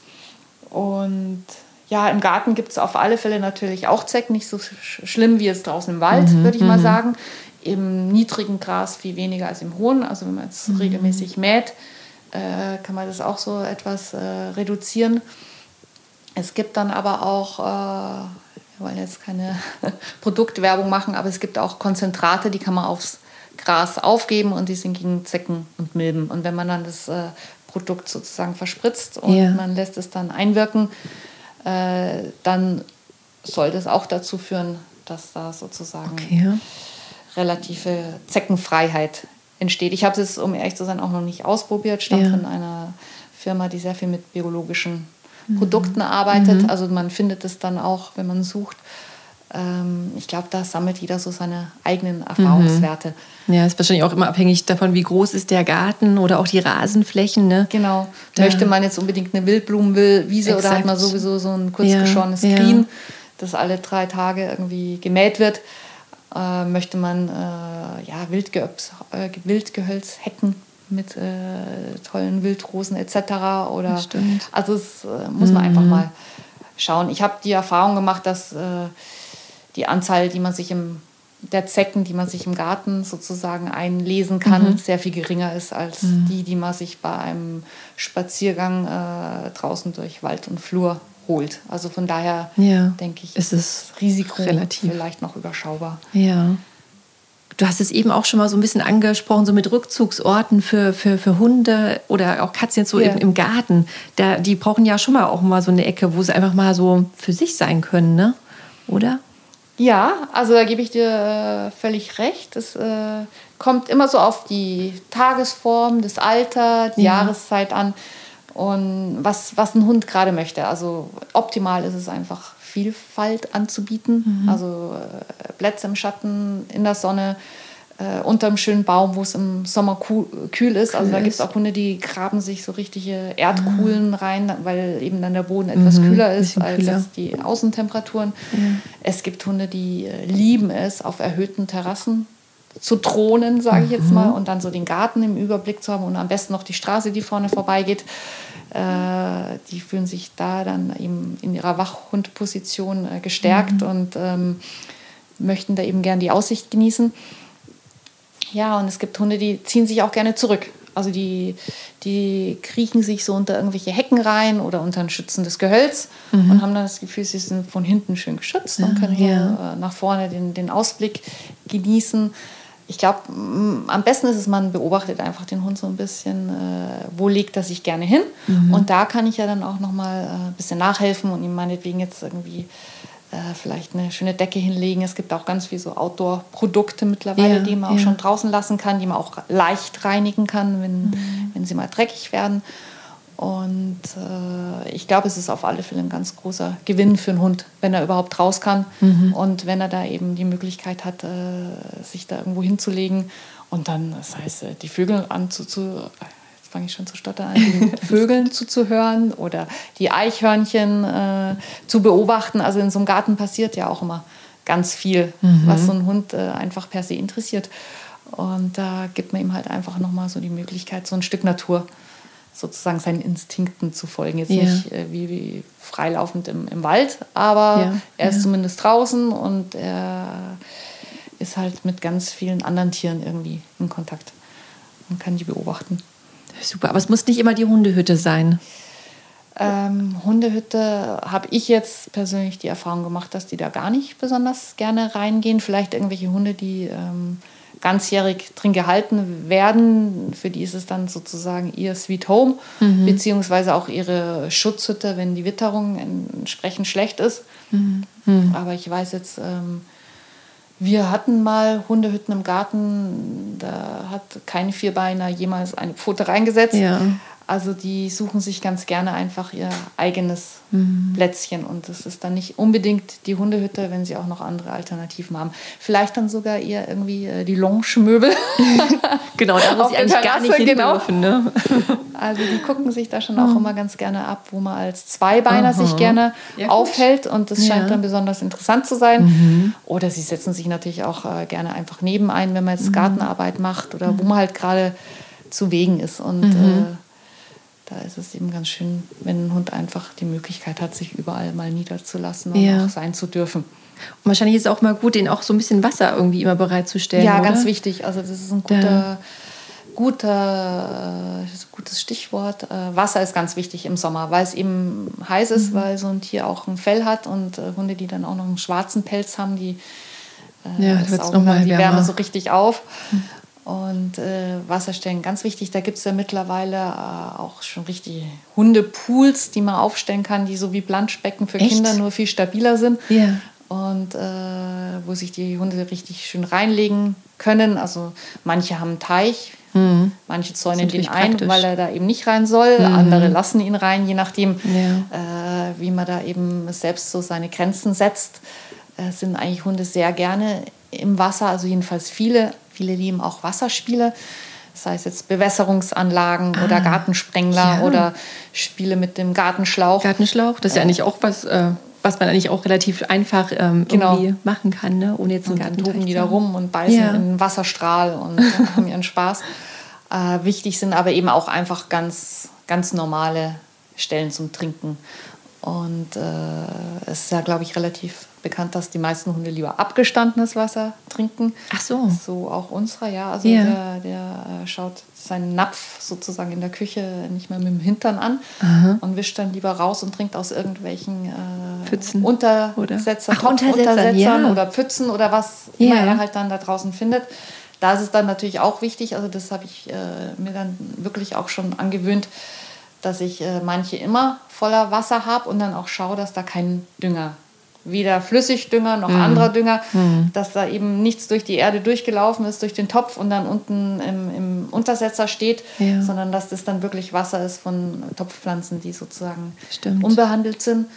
Und ja, im Garten gibt es auf alle Fälle natürlich auch Zecken, nicht so sch- schlimm wie jetzt draußen im Wald, Mhm, würde ich mal mhm. sagen. Im niedrigen Gras viel weniger als im hohen. Also wenn man jetzt Mhm. regelmäßig mäht, äh, kann man das auch so etwas äh, reduzieren. Es gibt dann aber auch, äh, wir wollen jetzt keine Produktwerbung machen, aber es gibt auch Konzentrate, die kann man aufs Gras aufgeben und die sind gegen Zecken und Milben. Und wenn man dann das äh, Produkt sozusagen verspritzt und Ja. man lässt es dann einwirken, äh, dann soll das auch dazu führen, dass da sozusagen Okay. Ja. relative Zeckenfreiheit entsteht. Ich habe es, um ehrlich zu sein, auch noch nicht ausprobiert. Stammt Ja. von einer Firma, die sehr viel mit biologischen Produkten arbeitet. Mhm. Also man findet es dann auch, wenn man sucht. Ähm, ich glaube, da sammelt jeder so seine eigenen Erfahrungswerte. Ja, ist wahrscheinlich auch immer abhängig davon, wie groß ist der Garten oder auch die Rasenflächen. Ne? Genau. Da- Möchte man jetzt unbedingt eine Wildblumenwiese oder hat man Exakt. sowieso so ein Ja, kurzgeschorenes ja. Green, das alle drei Tage irgendwie gemäht wird? Äh, möchte man äh, ja, Wildgehölz, äh, Wildgehölzhecken mit äh, tollen Wildrosen et cetera. Oder Das stimmt. also es äh, muss man einfach mal schauen. Ich habe die Erfahrung gemacht, dass äh, die Anzahl, die man sich im der Zecken, die man sich im Garten sozusagen einlesen kann, Mhm. sehr viel geringer ist als die, die man sich bei einem Spaziergang äh, draußen durch Wald und Flur holt. Also von daher Ja. denke ich, Ist ist es das Risiko relativ. vielleicht noch überschaubar. Ja. Du hast es eben auch schon mal so ein bisschen angesprochen, so mit Rückzugsorten für, für, für Hunde oder auch Katzen jetzt so Ja. im, im Garten. Da, die brauchen ja schon mal auch mal so eine Ecke, wo sie einfach mal so für sich sein können, ne? Oder? Ja, also da gebe ich dir äh, völlig recht. Es äh, kommt immer so auf die Tagesform, das Alter, die Ja. Jahreszeit an und was, was ein Hund gerade möchte. Also optimal ist es einfach, Vielfalt anzubieten. Also äh, Plätze im Schatten, in der Sonne, äh, unter einem schönen Baum, wo es im Sommer cool, kühl ist. Also da ist. gibt es auch Hunde, die graben sich so richtige Erdkuhlen rein, weil eben dann der Boden etwas kühler ist bisschen als kühler. jetzt die Außentemperaturen. Es gibt Hunde, die äh, lieben es, auf erhöhten Terrassen zu thronen, sage ich jetzt mal, und dann so den Garten im Überblick zu haben und am besten noch die Straße, die vorne vorbeigeht. Äh, die fühlen sich da dann eben in ihrer Wachhundposition äh, gestärkt und ähm, möchten da eben gern die Aussicht genießen. Ja, und es gibt Hunde, die ziehen sich auch gerne zurück. Also die, die kriechen sich so unter irgendwelche Hecken rein oder unter ein schützendes Gehölz mhm. und haben dann das Gefühl, sie sind von hinten schön geschützt und können hier ja. nach vorne den, den Ausblick genießen. Ich glaube, am besten ist es, man beobachtet einfach den Hund so ein bisschen, äh, wo legt er sich gerne hin. Mhm. Und da kann ich ja dann auch noch mal äh, ein bisschen nachhelfen und ihm meinetwegen jetzt irgendwie äh, vielleicht eine schöne Decke hinlegen. Es gibt auch ganz viel so Outdoor-Produkte mittlerweile, ja, die man auch ja. schon draußen lassen kann, die man auch leicht reinigen kann, wenn, mhm. wenn sie mal dreckig werden. Und äh, ich glaube, es ist auf alle Fälle ein ganz großer Gewinn für einen Hund, wenn er überhaupt raus kann mhm. und wenn er da eben die Möglichkeit hat, äh, sich da irgendwo hinzulegen und dann, das heißt, die Vögel anzuzu, jetzt fange ich schon zu stottern an, die Vögeln zuzuhören oder die Eichhörnchen äh, zu beobachten. Also in so einem Garten passiert ja auch immer ganz viel, mhm. was so ein Hund äh, einfach per se interessiert. Und da gibt man ihm halt einfach nochmal so die Möglichkeit, so ein Stück Natur sozusagen seinen Instinkten zu folgen. Jetzt ja. nicht äh, wie, wie freilaufend im, im Wald, aber ja. er ist ja. zumindest draußen und er ist halt mit ganz vielen anderen Tieren irgendwie in Kontakt und kann die beobachten. Super, aber es muss nicht immer die Hundehütte sein. Ähm, Hundehütte habe ich jetzt persönlich die Erfahrung gemacht, dass die da gar nicht besonders gerne reingehen. Vielleicht irgendwelche Hunde, die ähm, ganzjährig drin gehalten werden. Für die ist es dann sozusagen ihr Sweet Home, mhm. beziehungsweise auch ihre Schutzhütte, wenn die Witterung entsprechend schlecht ist. Mhm. Mhm. Aber ich weiß jetzt, ähm, wir hatten mal Hundehütten im Garten, da hat kein Vierbeiner jemals eine Pfote reingesetzt. Ja. Also die suchen sich ganz gerne einfach ihr eigenes mhm. Plätzchen. Und das ist dann nicht unbedingt die Hundehütte, wenn sie auch noch andere Alternativen haben. Vielleicht dann sogar eher irgendwie äh, die Lounge-Möbel. Genau, da muss ich eigentlich gar nicht hin genau. dürfen. Ne? Also die gucken sich da schon auch immer ganz gerne ab, wo man als Zweibeiner Aha. sich gerne ja, aufhält. Und das scheint ja. dann besonders interessant zu sein. Mhm. Oder sie setzen sich natürlich auch äh, gerne einfach neben ein, wenn man jetzt mhm. Gartenarbeit macht oder mhm. wo man halt gerade zu Wegen ist. Und mhm. äh, da ist es eben ganz schön, wenn ein Hund einfach die Möglichkeit hat, sich überall mal niederzulassen und ja. auch sein zu dürfen. Und wahrscheinlich ist es auch mal gut, denen auch so ein bisschen Wasser irgendwie immer bereitzustellen. Ja, oder? Ganz wichtig. Also das ist ein guter, guter, gutes Stichwort. Wasser ist ganz wichtig im Sommer, weil es eben heiß ist, mhm. weil so ein Tier auch ein Fell hat und Hunde, die dann auch noch einen schwarzen Pelz haben, die, ja, saugen dann die Wärme so richtig auf. Mhm. Und äh, Wasserstellen, ganz wichtig, da gibt es ja mittlerweile äh, auch schon richtig Hundepools, die man aufstellen kann, die so wie Planschbecken für Echt? Kinder nur viel stabiler sind. Ja. Und äh, wo sich die Hunde richtig schön reinlegen können. Also manche haben einen Teich, mhm. manche zäunen den ein, praktisch. Weil er da eben nicht rein soll. Mhm. Andere lassen ihn rein, je nachdem, ja. äh, wie man da eben selbst so seine Grenzen setzt. Äh, sind eigentlich Hunde sehr gerne im Wasser, also jedenfalls viele. Viele lieben auch Wasserspiele, das heißt jetzt Bewässerungsanlagen ah, oder Gartensprengler ja. oder Spiele mit dem Gartenschlauch. Gartenschlauch, das ist ja eigentlich auch was, äh, was man eigentlich auch relativ einfach ähm, genau. irgendwie machen kann, ne? Ohne jetzt einen Garten. Und dann toben die da rum und beißen ja. in einen Wasserstrahl und haben ihren Spaß. Äh, wichtig sind aber eben auch einfach ganz, ganz normale Stellen zum Trinken. Und äh, es ist ja, glaube ich, relativ bekannt, dass die meisten Hunde lieber abgestandenes Wasser trinken. Ach so. So auch unserer, ja. Also ja. der, der äh, schaut seinen Napf sozusagen in der Küche nicht mehr mit dem Hintern an Aha. und wischt dann lieber raus und trinkt aus irgendwelchen äh, Pfützen Untersetzer, Ach, Untersetzern, Untersetzern ja. oder Pfützen oder was ja. immer er halt dann da draußen findet. Da ist es dann natürlich auch wichtig, also das habe ich äh, mir dann wirklich auch schon angewöhnt, dass ich äh, manche immer voller Wasser habe und dann auch schaue, dass da kein Dünger, weder Flüssigdünger noch mhm. anderer Dünger, mhm. dass da eben nichts durch die Erde durchgelaufen ist, durch den Topf und dann unten im, im Untersetzer steht, ja. sondern dass das dann wirklich Wasser ist von Topfpflanzen, die sozusagen Stimmt. unbehandelt sind.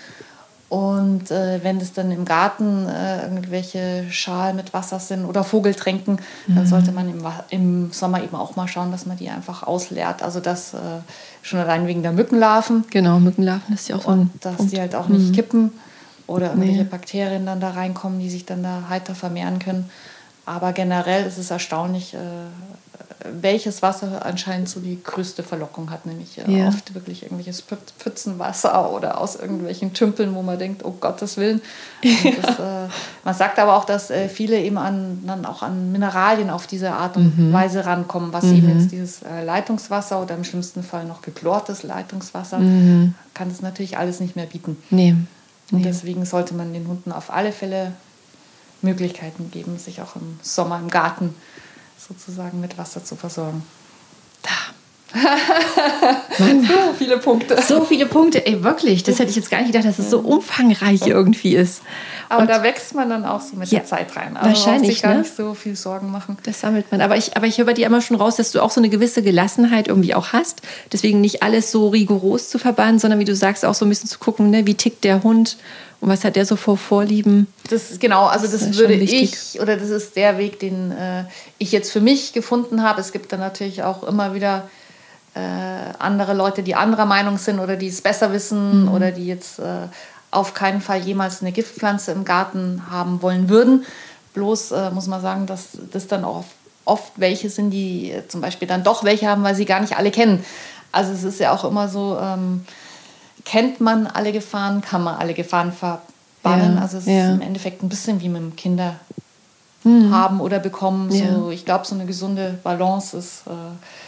Und äh, wenn das dann im Garten äh, irgendwelche Schalen mit Wasser sind oder Vogeltränken, mhm. dann sollte man im, im Sommer eben auch mal schauen, dass man die einfach ausleert. Also das äh, schon allein wegen der Mückenlarven. Genau, Mückenlarven ist ja auch so ein Dass Punkt. die halt auch nicht mhm. kippen oder irgendwelche nee. Bakterien dann da reinkommen, die sich dann da heiter vermehren können. Aber generell ist es erstaunlich, äh, welches Wasser anscheinend so die größte Verlockung hat, nämlich äh, Ja. oft wirklich irgendwelches Pfützenwasser oder aus irgendwelchen Tümpeln, wo man denkt, oh Gottes Willen. Und das, äh, man sagt aber auch, dass äh, viele eben an, dann auch an Mineralien auf diese Art und Mhm. Weise rankommen, was Mhm. eben jetzt dieses äh, Leitungswasser oder im schlimmsten Fall noch gechlortes Leitungswasser, Mhm. kann das natürlich alles nicht mehr bieten. Nee. Und nee. deswegen sollte man den Hunden auf alle Fälle Möglichkeiten geben, sich auch im Sommer im Garten sozusagen mit Wasser zu versorgen. Mann. So viele Punkte. So viele Punkte, ey, wirklich. Das hätte ich jetzt gar nicht gedacht, dass es so umfangreich irgendwie ist. Aber Und da wächst man dann auch so mit Ja, der Zeit rein. Also wahrscheinlich, man muss sich gar ne? nicht so viel Sorgen machen. das sammelt man. Aber ich, aber ich höre bei dir immer schon raus, dass du auch so eine gewisse Gelassenheit irgendwie auch hast. Deswegen nicht alles so rigoros zu verbannen, sondern wie du sagst, auch so ein bisschen zu gucken, ne, wie tickt der Hund und was hat der so vor Vorlieben. Das genau, also Das das, ist würde schon wichtig. ich, oder das ist der Weg, den äh, ich jetzt für mich gefunden habe. Es gibt dann natürlich auch immer wieder äh, andere Leute, die anderer Meinung sind oder die es besser wissen Mhm. oder die jetzt äh, auf keinen Fall jemals eine Giftpflanze im Garten haben wollen würden. Bloß äh, muss man sagen, dass das dann auch oft welche sind, die äh, zum Beispiel dann doch welche haben, weil sie gar nicht alle kennen. Also es ist ja auch immer so, ähm, kennt man alle Gefahren, kann man alle Gefahren verbannen. Ja, also es ja. ist im Endeffekt ein bisschen wie mit dem Kinder Mhm. haben oder bekommen. Ja. So, ich glaube, so eine gesunde Balance ist äh,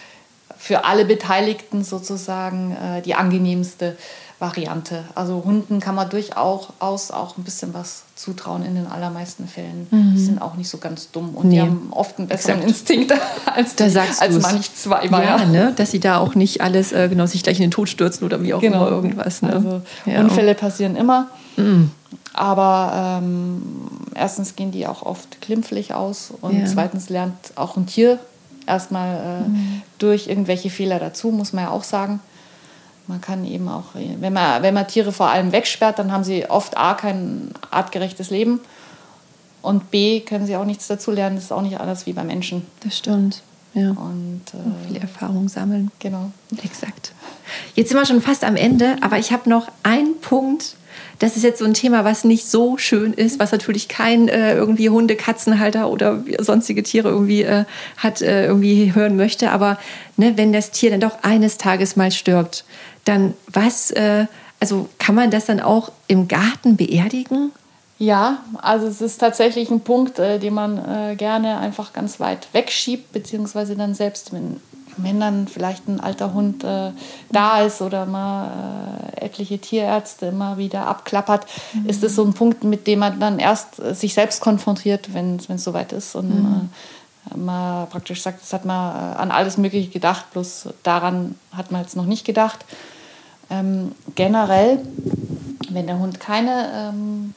für alle Beteiligten sozusagen äh, die angenehmste Variante. Also Hunden kann man durchaus auch ein bisschen was zutrauen in den allermeisten Fällen. Die sind auch nicht so ganz dumm und Nee. die haben oft einen besseren Exakt. Instinkt als, Da die, sagst als du's. manch zwei. Ja, ne? Dass sie da auch nicht alles äh, genau sich gleich in den Tod stürzen oder wie auch immer irgendwas. Ne? Also Ja. Unfälle passieren immer. Mhm. Aber ähm, erstens gehen die auch oft glimpflich aus und Ja. zweitens lernt auch ein Tier erstmal äh, Mhm. durch irgendwelche Fehler dazu, muss man ja auch sagen. Man kann eben auch, wenn man, wenn man Tiere vor allem wegsperrt, dann haben sie oft A, kein artgerechtes Leben und B, können sie auch nichts dazu lernen. Das ist auch nicht anders wie bei Menschen. Das stimmt. Ja. Und äh, Viel Erfahrung sammeln. genau. Exakt. Jetzt sind wir schon fast am Ende, aber ich habe noch einen Punkt. Das ist jetzt so ein Thema, was nicht so schön ist, was natürlich kein äh, irgendwie Hunde, Katzenhalter oder sonstige Tiere irgendwie äh, hat äh, irgendwie hören möchte. Aber ne, wenn das Tier dann doch eines Tages mal stirbt, dann was? Äh, also kann man das dann auch im Garten beerdigen? Ja, also es ist tatsächlich ein Punkt, äh, den man äh, gerne einfach ganz weit wegschiebt, beziehungsweise dann selbst, wenn, wenn dann vielleicht ein alter Hund äh, da ist oder mal äh, etliche Tierärzte immer wieder abklappert, mhm. ist es so ein Punkt, mit dem man dann erst äh, sich selbst konfrontiert, wenn es soweit ist und mhm. äh, man praktisch sagt, das hat man äh, an alles Mögliche gedacht, bloß daran hat man jetzt noch nicht gedacht. Ähm, generell, wenn der Hund keine ähm,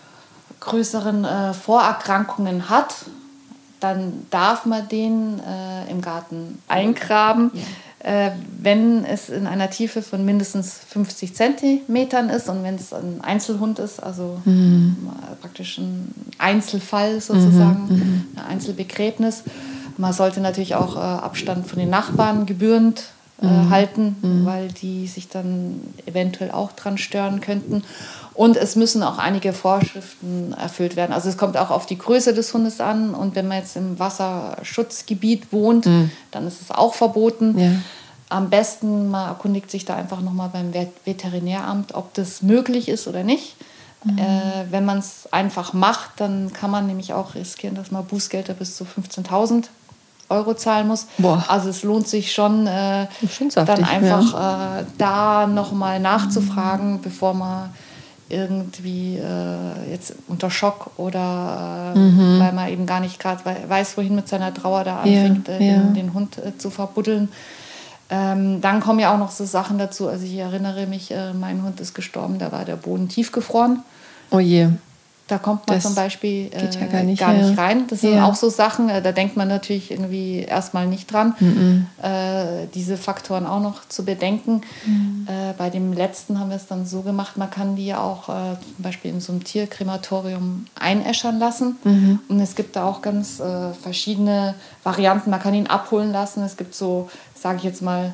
größeren äh, Vorerkrankungen hat, dann darf man den äh, im Garten eingraben, ja. äh, wenn es in einer Tiefe von mindestens fünfzig Zentimetern ist und wenn es ein Einzelhund ist, also mhm. praktisch ein Einzelfall sozusagen, mhm. ein Einzelbegräbnis. Man sollte natürlich auch äh, Abstand von den Nachbarn gebührend äh, mhm. halten, mhm. weil die sich dann eventuell auch dran stören könnten. Und es müssen auch einige Vorschriften erfüllt werden. Also es kommt auch auf die Größe des Hundes an. Und wenn man jetzt im Wasserschutzgebiet wohnt, mhm. dann ist es auch verboten. Ja. Am besten, man erkundigt sich da einfach nochmal beim Veterinäramt, ob das möglich ist oder nicht. Mhm. Äh, wenn man es einfach macht, dann kann man nämlich auch riskieren, dass man Bußgelder bis zu fünfzehntausend Euro zahlen muss. Boah. Also es lohnt sich schon, äh, dann einfach ja. äh, da nochmal nachzufragen, mhm. bevor man irgendwie äh, jetzt unter Schock oder äh, mhm. weil man eben gar nicht gerade weiß, wohin mit seiner Trauer da anfängt, ja, äh, ja. den, den Hund äh, zu verbuddeln. Ähm, dann kommen ja auch noch so Sachen dazu. Also ich erinnere mich, äh, mein Hund ist gestorben, da war der Boden tiefgefroren. Oh je. Da kommt man das zum Beispiel äh, ja gar nicht, gar nicht ja. rein. Das sind ja. auch so Sachen, äh, da denkt man natürlich irgendwie erstmal nicht dran, mhm. äh, diese Faktoren auch noch zu bedenken. Mhm. Äh, bei dem letzten haben wir es dann so gemacht, man kann die auch äh, zum Beispiel in so einem Tierkrematorium einäschern lassen. Mhm. Und es gibt da auch ganz äh, verschiedene Varianten. Man kann ihn abholen lassen. Es gibt so, sage ich jetzt mal,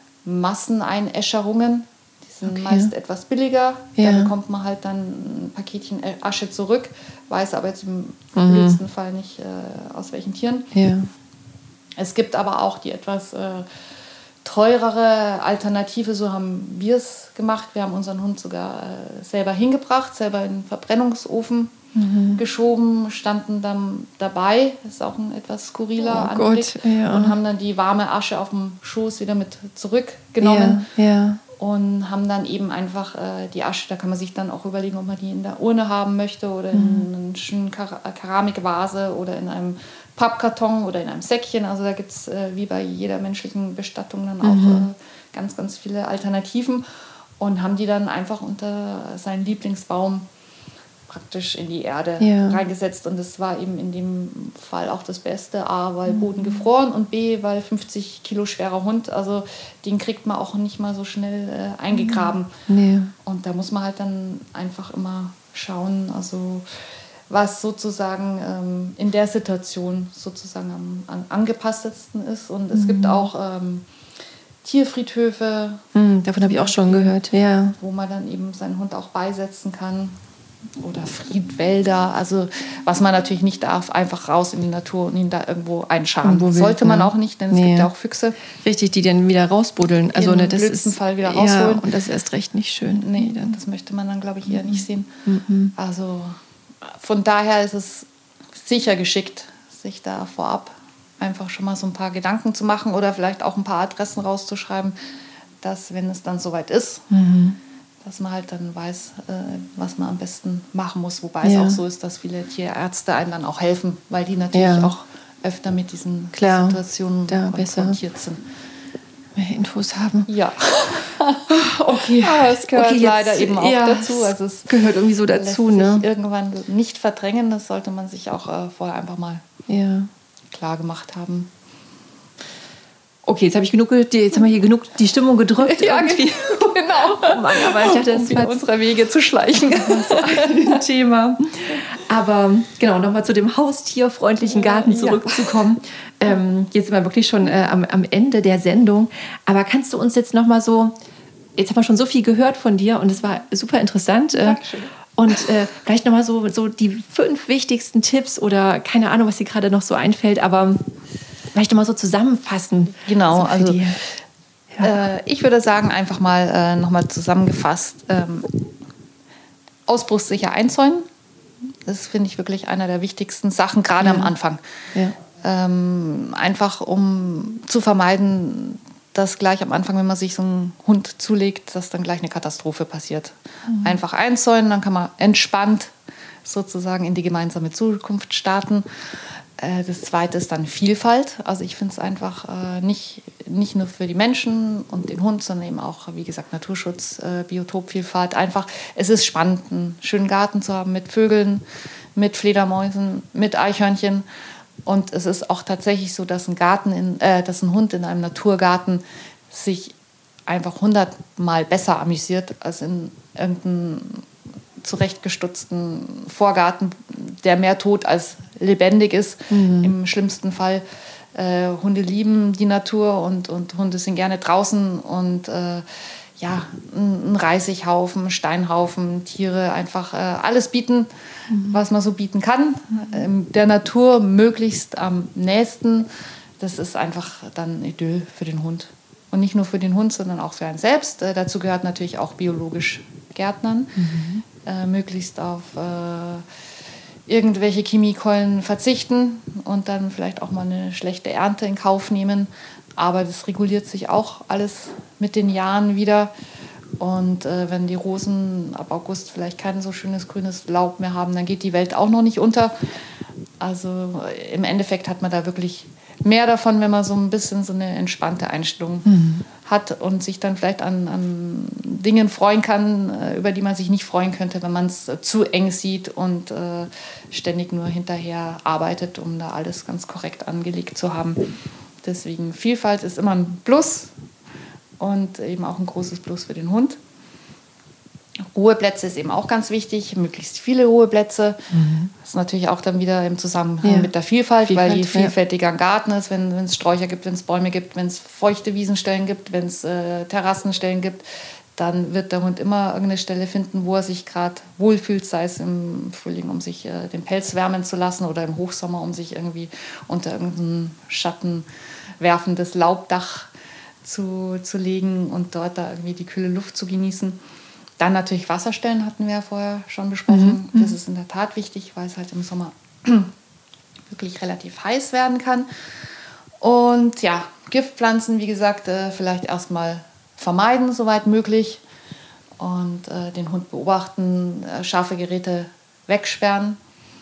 Masseneinäscherungen. Sind okay. meist etwas billiger. Ja. Da bekommt man halt dann ein Paketchen Asche zurück, weiß aber jetzt im mhm. blödsten Fall nicht, äh, aus welchen Tieren. Ja. Es gibt aber auch die etwas äh, teurere Alternative, so haben wir es gemacht. Wir haben unseren Hund sogar äh, selber hingebracht, selber in den Verbrennungsofen mhm. geschoben, standen dann dabei, das ist auch ein etwas skurriler oh Anblick, Gott, ja. und haben dann die warme Asche auf dem Schoß wieder mit zurückgenommen. Ja, ja. Und haben dann eben einfach äh, die Asche, da kann man sich dann auch überlegen, ob man die in der Urne haben möchte oder in mhm. einer schönen Kar- Keramikvase oder in einem Pappkarton oder in einem Säckchen. Also da gibt es äh, wie bei jeder menschlichen Bestattung dann auch mhm. äh, ganz, ganz viele Alternativen. Und haben die dann einfach unter seinen Lieblingsbaum praktisch in die Erde ja. reingesetzt. Und das war eben in dem Fall auch das Beste. A, weil Boden gefroren und B, weil fünfzig Kilo schwerer Hund. Also den kriegt man auch nicht mal so schnell äh, eingegraben. Nee. Und da muss man halt dann einfach immer schauen, also was sozusagen ähm, in der Situation sozusagen am, am angepasstesten ist. Und es mhm. gibt auch ähm, Tierfriedhöfe. Mhm, davon habe ich auch schon gehört, ja. Wo man dann eben seinen Hund auch beisetzen kann. Oder Friedwälder, also was man natürlich nicht darf, einfach raus in die Natur und ihn da irgendwo einscharren. Irgendwo sollte man auch nicht, denn es nee. gibt ja auch Füchse. Richtig, die dann wieder rausbuddeln. Also Im ne, das blödsten ist, Fall wieder rausholen. Ja, und das ist erst recht nicht schön. Nee, nee das möchte man dann, glaube ich, eher nicht sehen. Mhm. Also von daher ist es sicher geschickt, sich da vorab einfach schon mal so ein paar Gedanken zu machen oder vielleicht auch ein paar Adressen rauszuschreiben, dass, wenn es dann soweit ist, mhm. dass man halt dann weiß, äh, was man am besten machen muss. Wobei ja. es auch so ist, dass viele Tierärzte einem dann auch helfen, weil die natürlich ja. auch öfter mit diesen Klar, Situationen konfrontiert sind. Mehr Infos haben. Ja. okay. Aber es gehört okay, jetzt, leider eben auch ja, dazu. Also es gehört irgendwie so dazu, lässt ne? sich irgendwann nicht verdrängen. Das sollte man sich auch äh, vorher einfach mal ja. klar gemacht haben. Okay, jetzt habe ich genug, jetzt haben wir hier genug die Stimmung gedrückt. Ja, irgendwie. genau. Oh Mann, aber ich dachte, das um wieder unserer Wege zu schleichen. Das ist ein Thema. Aber genau, nochmal zu dem haustierfreundlichen Garten zurückzukommen. Ja. Ähm, jetzt sind wir wirklich schon äh, am, am Ende der Sendung. Aber kannst du uns jetzt nochmal so, jetzt haben wir schon so viel gehört von dir und es war super interessant. Äh, Dankeschön. Und äh, vielleicht nochmal so, so die fünf wichtigsten Tipps oder keine Ahnung, was dir gerade noch so einfällt, aber vielleicht nochmal so zusammenfassen. Genau, so also die, ja. äh, ich würde sagen, einfach mal äh, nochmal zusammengefasst, ähm, ausbruchssicher einzäunen. Das finde ich wirklich einer der wichtigsten Sachen, gerade ja. am Anfang. Ja. Ähm, einfach um zu vermeiden, dass gleich am Anfang, wenn man sich so einen Hund zulegt, dass dann gleich eine Katastrophe passiert. Mhm. Einfach einzäunen, dann kann man entspannt sozusagen in die gemeinsame Zukunft starten. Das Zweite ist dann Vielfalt. Also ich finde es einfach äh, nicht, nicht nur für die Menschen und den Hund, sondern eben auch, wie gesagt, Naturschutz, äh, Biotopvielfalt. Einfach, es ist spannend, einen schönen Garten zu haben mit Vögeln, mit Fledermäusen, mit Eichhörnchen. Und es ist auch tatsächlich so, dass ein, Garten in, äh, dass ein Hund in einem Naturgarten sich einfach hundertmal besser amüsiert als in irgendeinem zurechtgestutzten Vorgarten, der mehr tot als lebendig ist, mhm. im schlimmsten Fall. Äh, Hunde lieben die Natur und, und Hunde sind gerne draußen und äh, ja, ein Reisighaufen, Steinhaufen, Tiere, einfach äh, alles bieten, mhm. was man so bieten kann. Ähm, der Natur möglichst am nächsten. Das ist einfach dann Idyll für den Hund. Und nicht nur für den Hund, sondern auch für einen selbst. Äh, dazu gehört natürlich auch biologisch Gärtnern. Mhm. Äh, möglichst auf äh, irgendwelche Chemikalien verzichten und dann vielleicht auch mal eine schlechte Ernte in Kauf nehmen. Aber das reguliert sich auch alles mit den Jahren wieder. Und äh, wenn die Rosen ab August vielleicht kein so schönes grünes Laub mehr haben, dann geht die Welt auch noch nicht unter. Also im Endeffekt hat man da wirklich mehr davon, wenn man so ein bisschen so eine entspannte Einstellung mhm. hat und sich dann vielleicht an, an Dingen freuen kann, über die man sich nicht freuen könnte, wenn man es zu eng sieht und äh, ständig nur hinterher arbeitet, um da alles ganz korrekt angelegt zu haben. Deswegen Vielfalt ist immer ein Plus und eben auch ein großes Plus für den Hund. Ruheplätze ist eben auch ganz wichtig, möglichst viele Ruheplätze. Mhm. Das ist natürlich auch dann wieder im Zusammenhang ja. mit der Vielfalt, Vielfalt, weil je vielfältiger ein Garten ist, wenn es Sträucher gibt, wenn es Bäume gibt, wenn es feuchte Wiesenstellen gibt, wenn es äh, Terrassenstellen gibt, dann wird der Hund immer irgendeine Stelle finden, wo er sich gerade wohlfühlt, sei es im Frühling, um sich äh, den Pelz wärmen zu lassen oder im Hochsommer, um sich irgendwie unter irgendein schattenwerfendes Laubdach zu, zu legen und dort da irgendwie die kühle Luft zu genießen. Dann natürlich Wasserstellen hatten wir ja vorher schon besprochen. Mhm. Das ist in der Tat wichtig, weil es halt im Sommer wirklich relativ heiß werden kann. Und ja, Giftpflanzen, wie gesagt, äh, vielleicht erstmal vermeiden, soweit möglich. Und äh, den Hund beobachten, äh, scharfe Geräte wegsperren.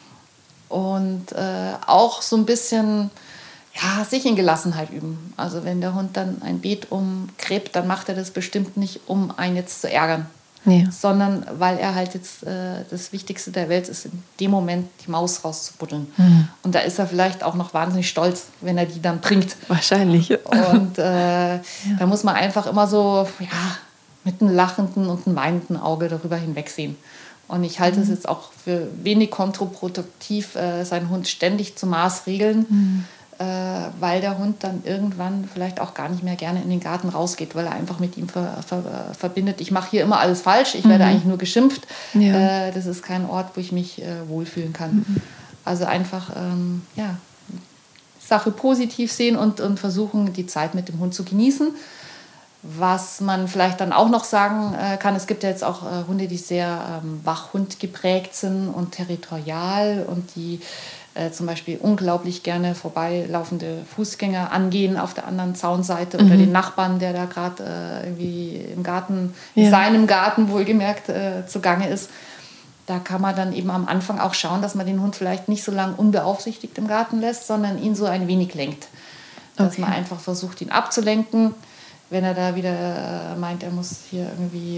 Und äh, auch so ein bisschen ja, sich in Gelassenheit üben. Also wenn der Hund dann ein Beet umgräbt, dann macht er das bestimmt nicht, um einen jetzt zu ärgern. Nee. Sondern weil er halt jetzt äh, das Wichtigste der Welt ist, in dem Moment die Maus rauszubuddeln. Mhm. Und da ist er vielleicht auch noch wahnsinnig stolz, wenn er die dann bringt. Wahrscheinlich. Und äh, ja. da muss man einfach immer so ja, mit einem lachenden und einem weinenden Auge darüber hinwegsehen. Und ich halte mhm. es jetzt auch für wenig kontraproduktiv, äh, seinen Hund ständig zu maßregeln, mhm. äh, weil der Hund dann irgendwann vielleicht auch gar nicht mehr gerne in den Garten rausgeht, weil er einfach mit ihm ver, ver, verbindet, ich mache hier immer alles falsch, ich mhm. werde eigentlich nur geschimpft. Ja. Äh, das ist kein Ort, wo ich mich äh, wohlfühlen kann. Mhm. Also einfach ähm, ja, Sache positiv sehen und, und versuchen, die Zeit mit dem Hund zu genießen. Was man vielleicht dann auch noch sagen äh, kann, es gibt ja jetzt auch äh, Hunde, die sehr ähm, Wachhund geprägt sind und territorial und die äh, zum Beispiel unglaublich gerne vorbeilaufende Fußgänger angehen auf der anderen Zaunseite mhm. oder den Nachbarn, der da gerade äh, irgendwie im Garten, ja. in seinem Garten wohlgemerkt äh, zugange ist. Da kann man dann eben am Anfang auch schauen, dass man den Hund vielleicht nicht so lange unbeaufsichtigt im Garten lässt, sondern ihn so ein wenig lenkt. Dass okay. man einfach versucht, ihn abzulenken. Wenn er da wieder meint, er muss hier irgendwie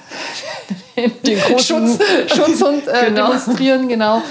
äh, den großen Schutz, Schutzhund äh, genau. demonstrieren. Genau.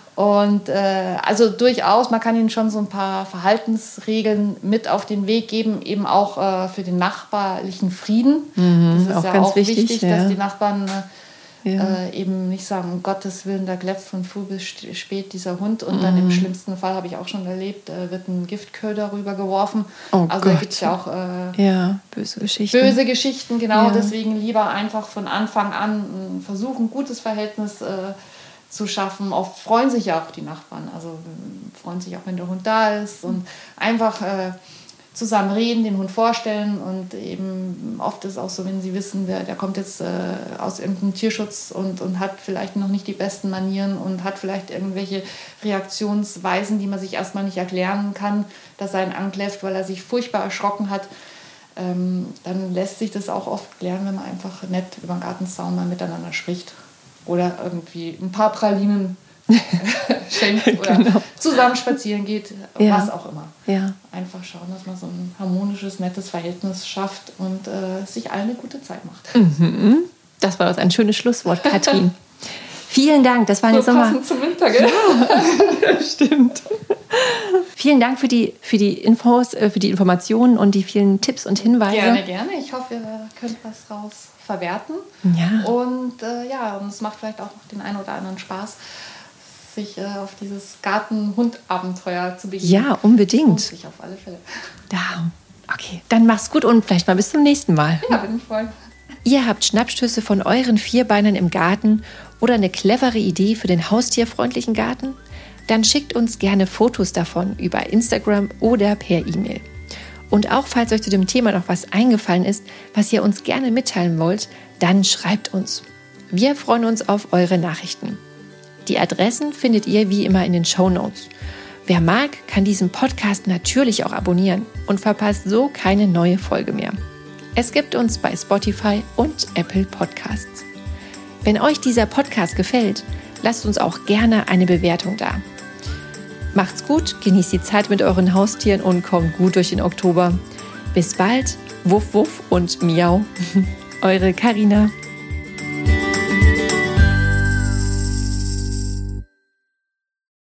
Und äh, also durchaus, man kann ihnen schon so ein paar Verhaltensregeln mit auf den Weg geben, eben auch äh, für den nachbarlichen Frieden. Mhm, das ist auch ja ganz auch wichtig, wichtig ja. dass die Nachbarn äh, ja. äh, eben nicht sagen, um Gottes Willen, da gläpft von früh bis spät dieser Hund. Und mhm. dann im schlimmsten Fall, habe ich auch schon erlebt, äh, wird ein Giftköder rübergeworfen. Oh also Gott. Da gibt es ja auch äh, ja, böse Geschichten. Böse Geschichten, genau. Ja. Deswegen lieber einfach von Anfang an versuchen, ein gutes Verhältnis äh, zu schaffen. Oft freuen sich ja auch die Nachbarn. Also freuen sich auch, wenn der Hund da ist. Und einfach äh, zusammen reden, den Hund vorstellen. Und eben oft ist es auch so, wenn sie wissen, der, der kommt jetzt äh, aus irgendeinem Tierschutz und, und hat vielleicht noch nicht die besten Manieren und hat vielleicht irgendwelche Reaktionsweisen, die man sich erstmal nicht erklären kann, dass er einen ankläfft, weil er sich furchtbar erschrocken hat. Ähm, dann lässt sich das auch oft klären, wenn man einfach nett über den Gartenzaun mal miteinander spricht. Oder irgendwie ein paar Pralinen schenkt oder genau. zusammen spazieren geht, ja. was auch immer. Ja. Einfach schauen, dass man so ein harmonisches, nettes Verhältnis schafft und äh, sich allen eine gute Zeit macht. Mhm. Das war ein schönes Schlusswort, Katrin. Vielen Dank, das waren so jetzt nochmal... passend zum Winter, gell? Ja, stimmt. Vielen Dank für die, für die Infos, für die Informationen und die vielen Tipps und Hinweise. Gerne, gerne. Ich hoffe, ihr könnt was draus verwerten. Ja. Und äh, ja, und es macht vielleicht auch den einen oder anderen Spaß, sich äh, auf dieses Garten-Hund-Abenteuer zu begeben. Ja, unbedingt. Lohnt sich auf alle Fälle. Ja, okay. Dann mach's gut und vielleicht mal bis zum nächsten Mal. Ja, bin ich voll. Ihr habt Schnappschüsse von euren Vierbeinern im Garten oder eine clevere Idee für den haustierfreundlichen Garten? Dann schickt uns gerne Fotos davon über Instagram oder per E-Mail. Und auch falls euch zu dem Thema noch was eingefallen ist, was ihr uns gerne mitteilen wollt, dann schreibt uns. Wir freuen uns auf eure Nachrichten. Die Adressen findet ihr wie immer in den Shownotes. Wer mag, kann diesen Podcast natürlich auch abonnieren und verpasst so keine neue Folge mehr. Es gibt uns bei Spotify und Apple Podcasts. Wenn euch dieser Podcast gefällt, lasst uns auch gerne eine Bewertung da. Macht's gut, genießt die Zeit mit euren Haustieren und kommt gut durch den Oktober. Bis bald, wuff wuff und miau. Eure Carina.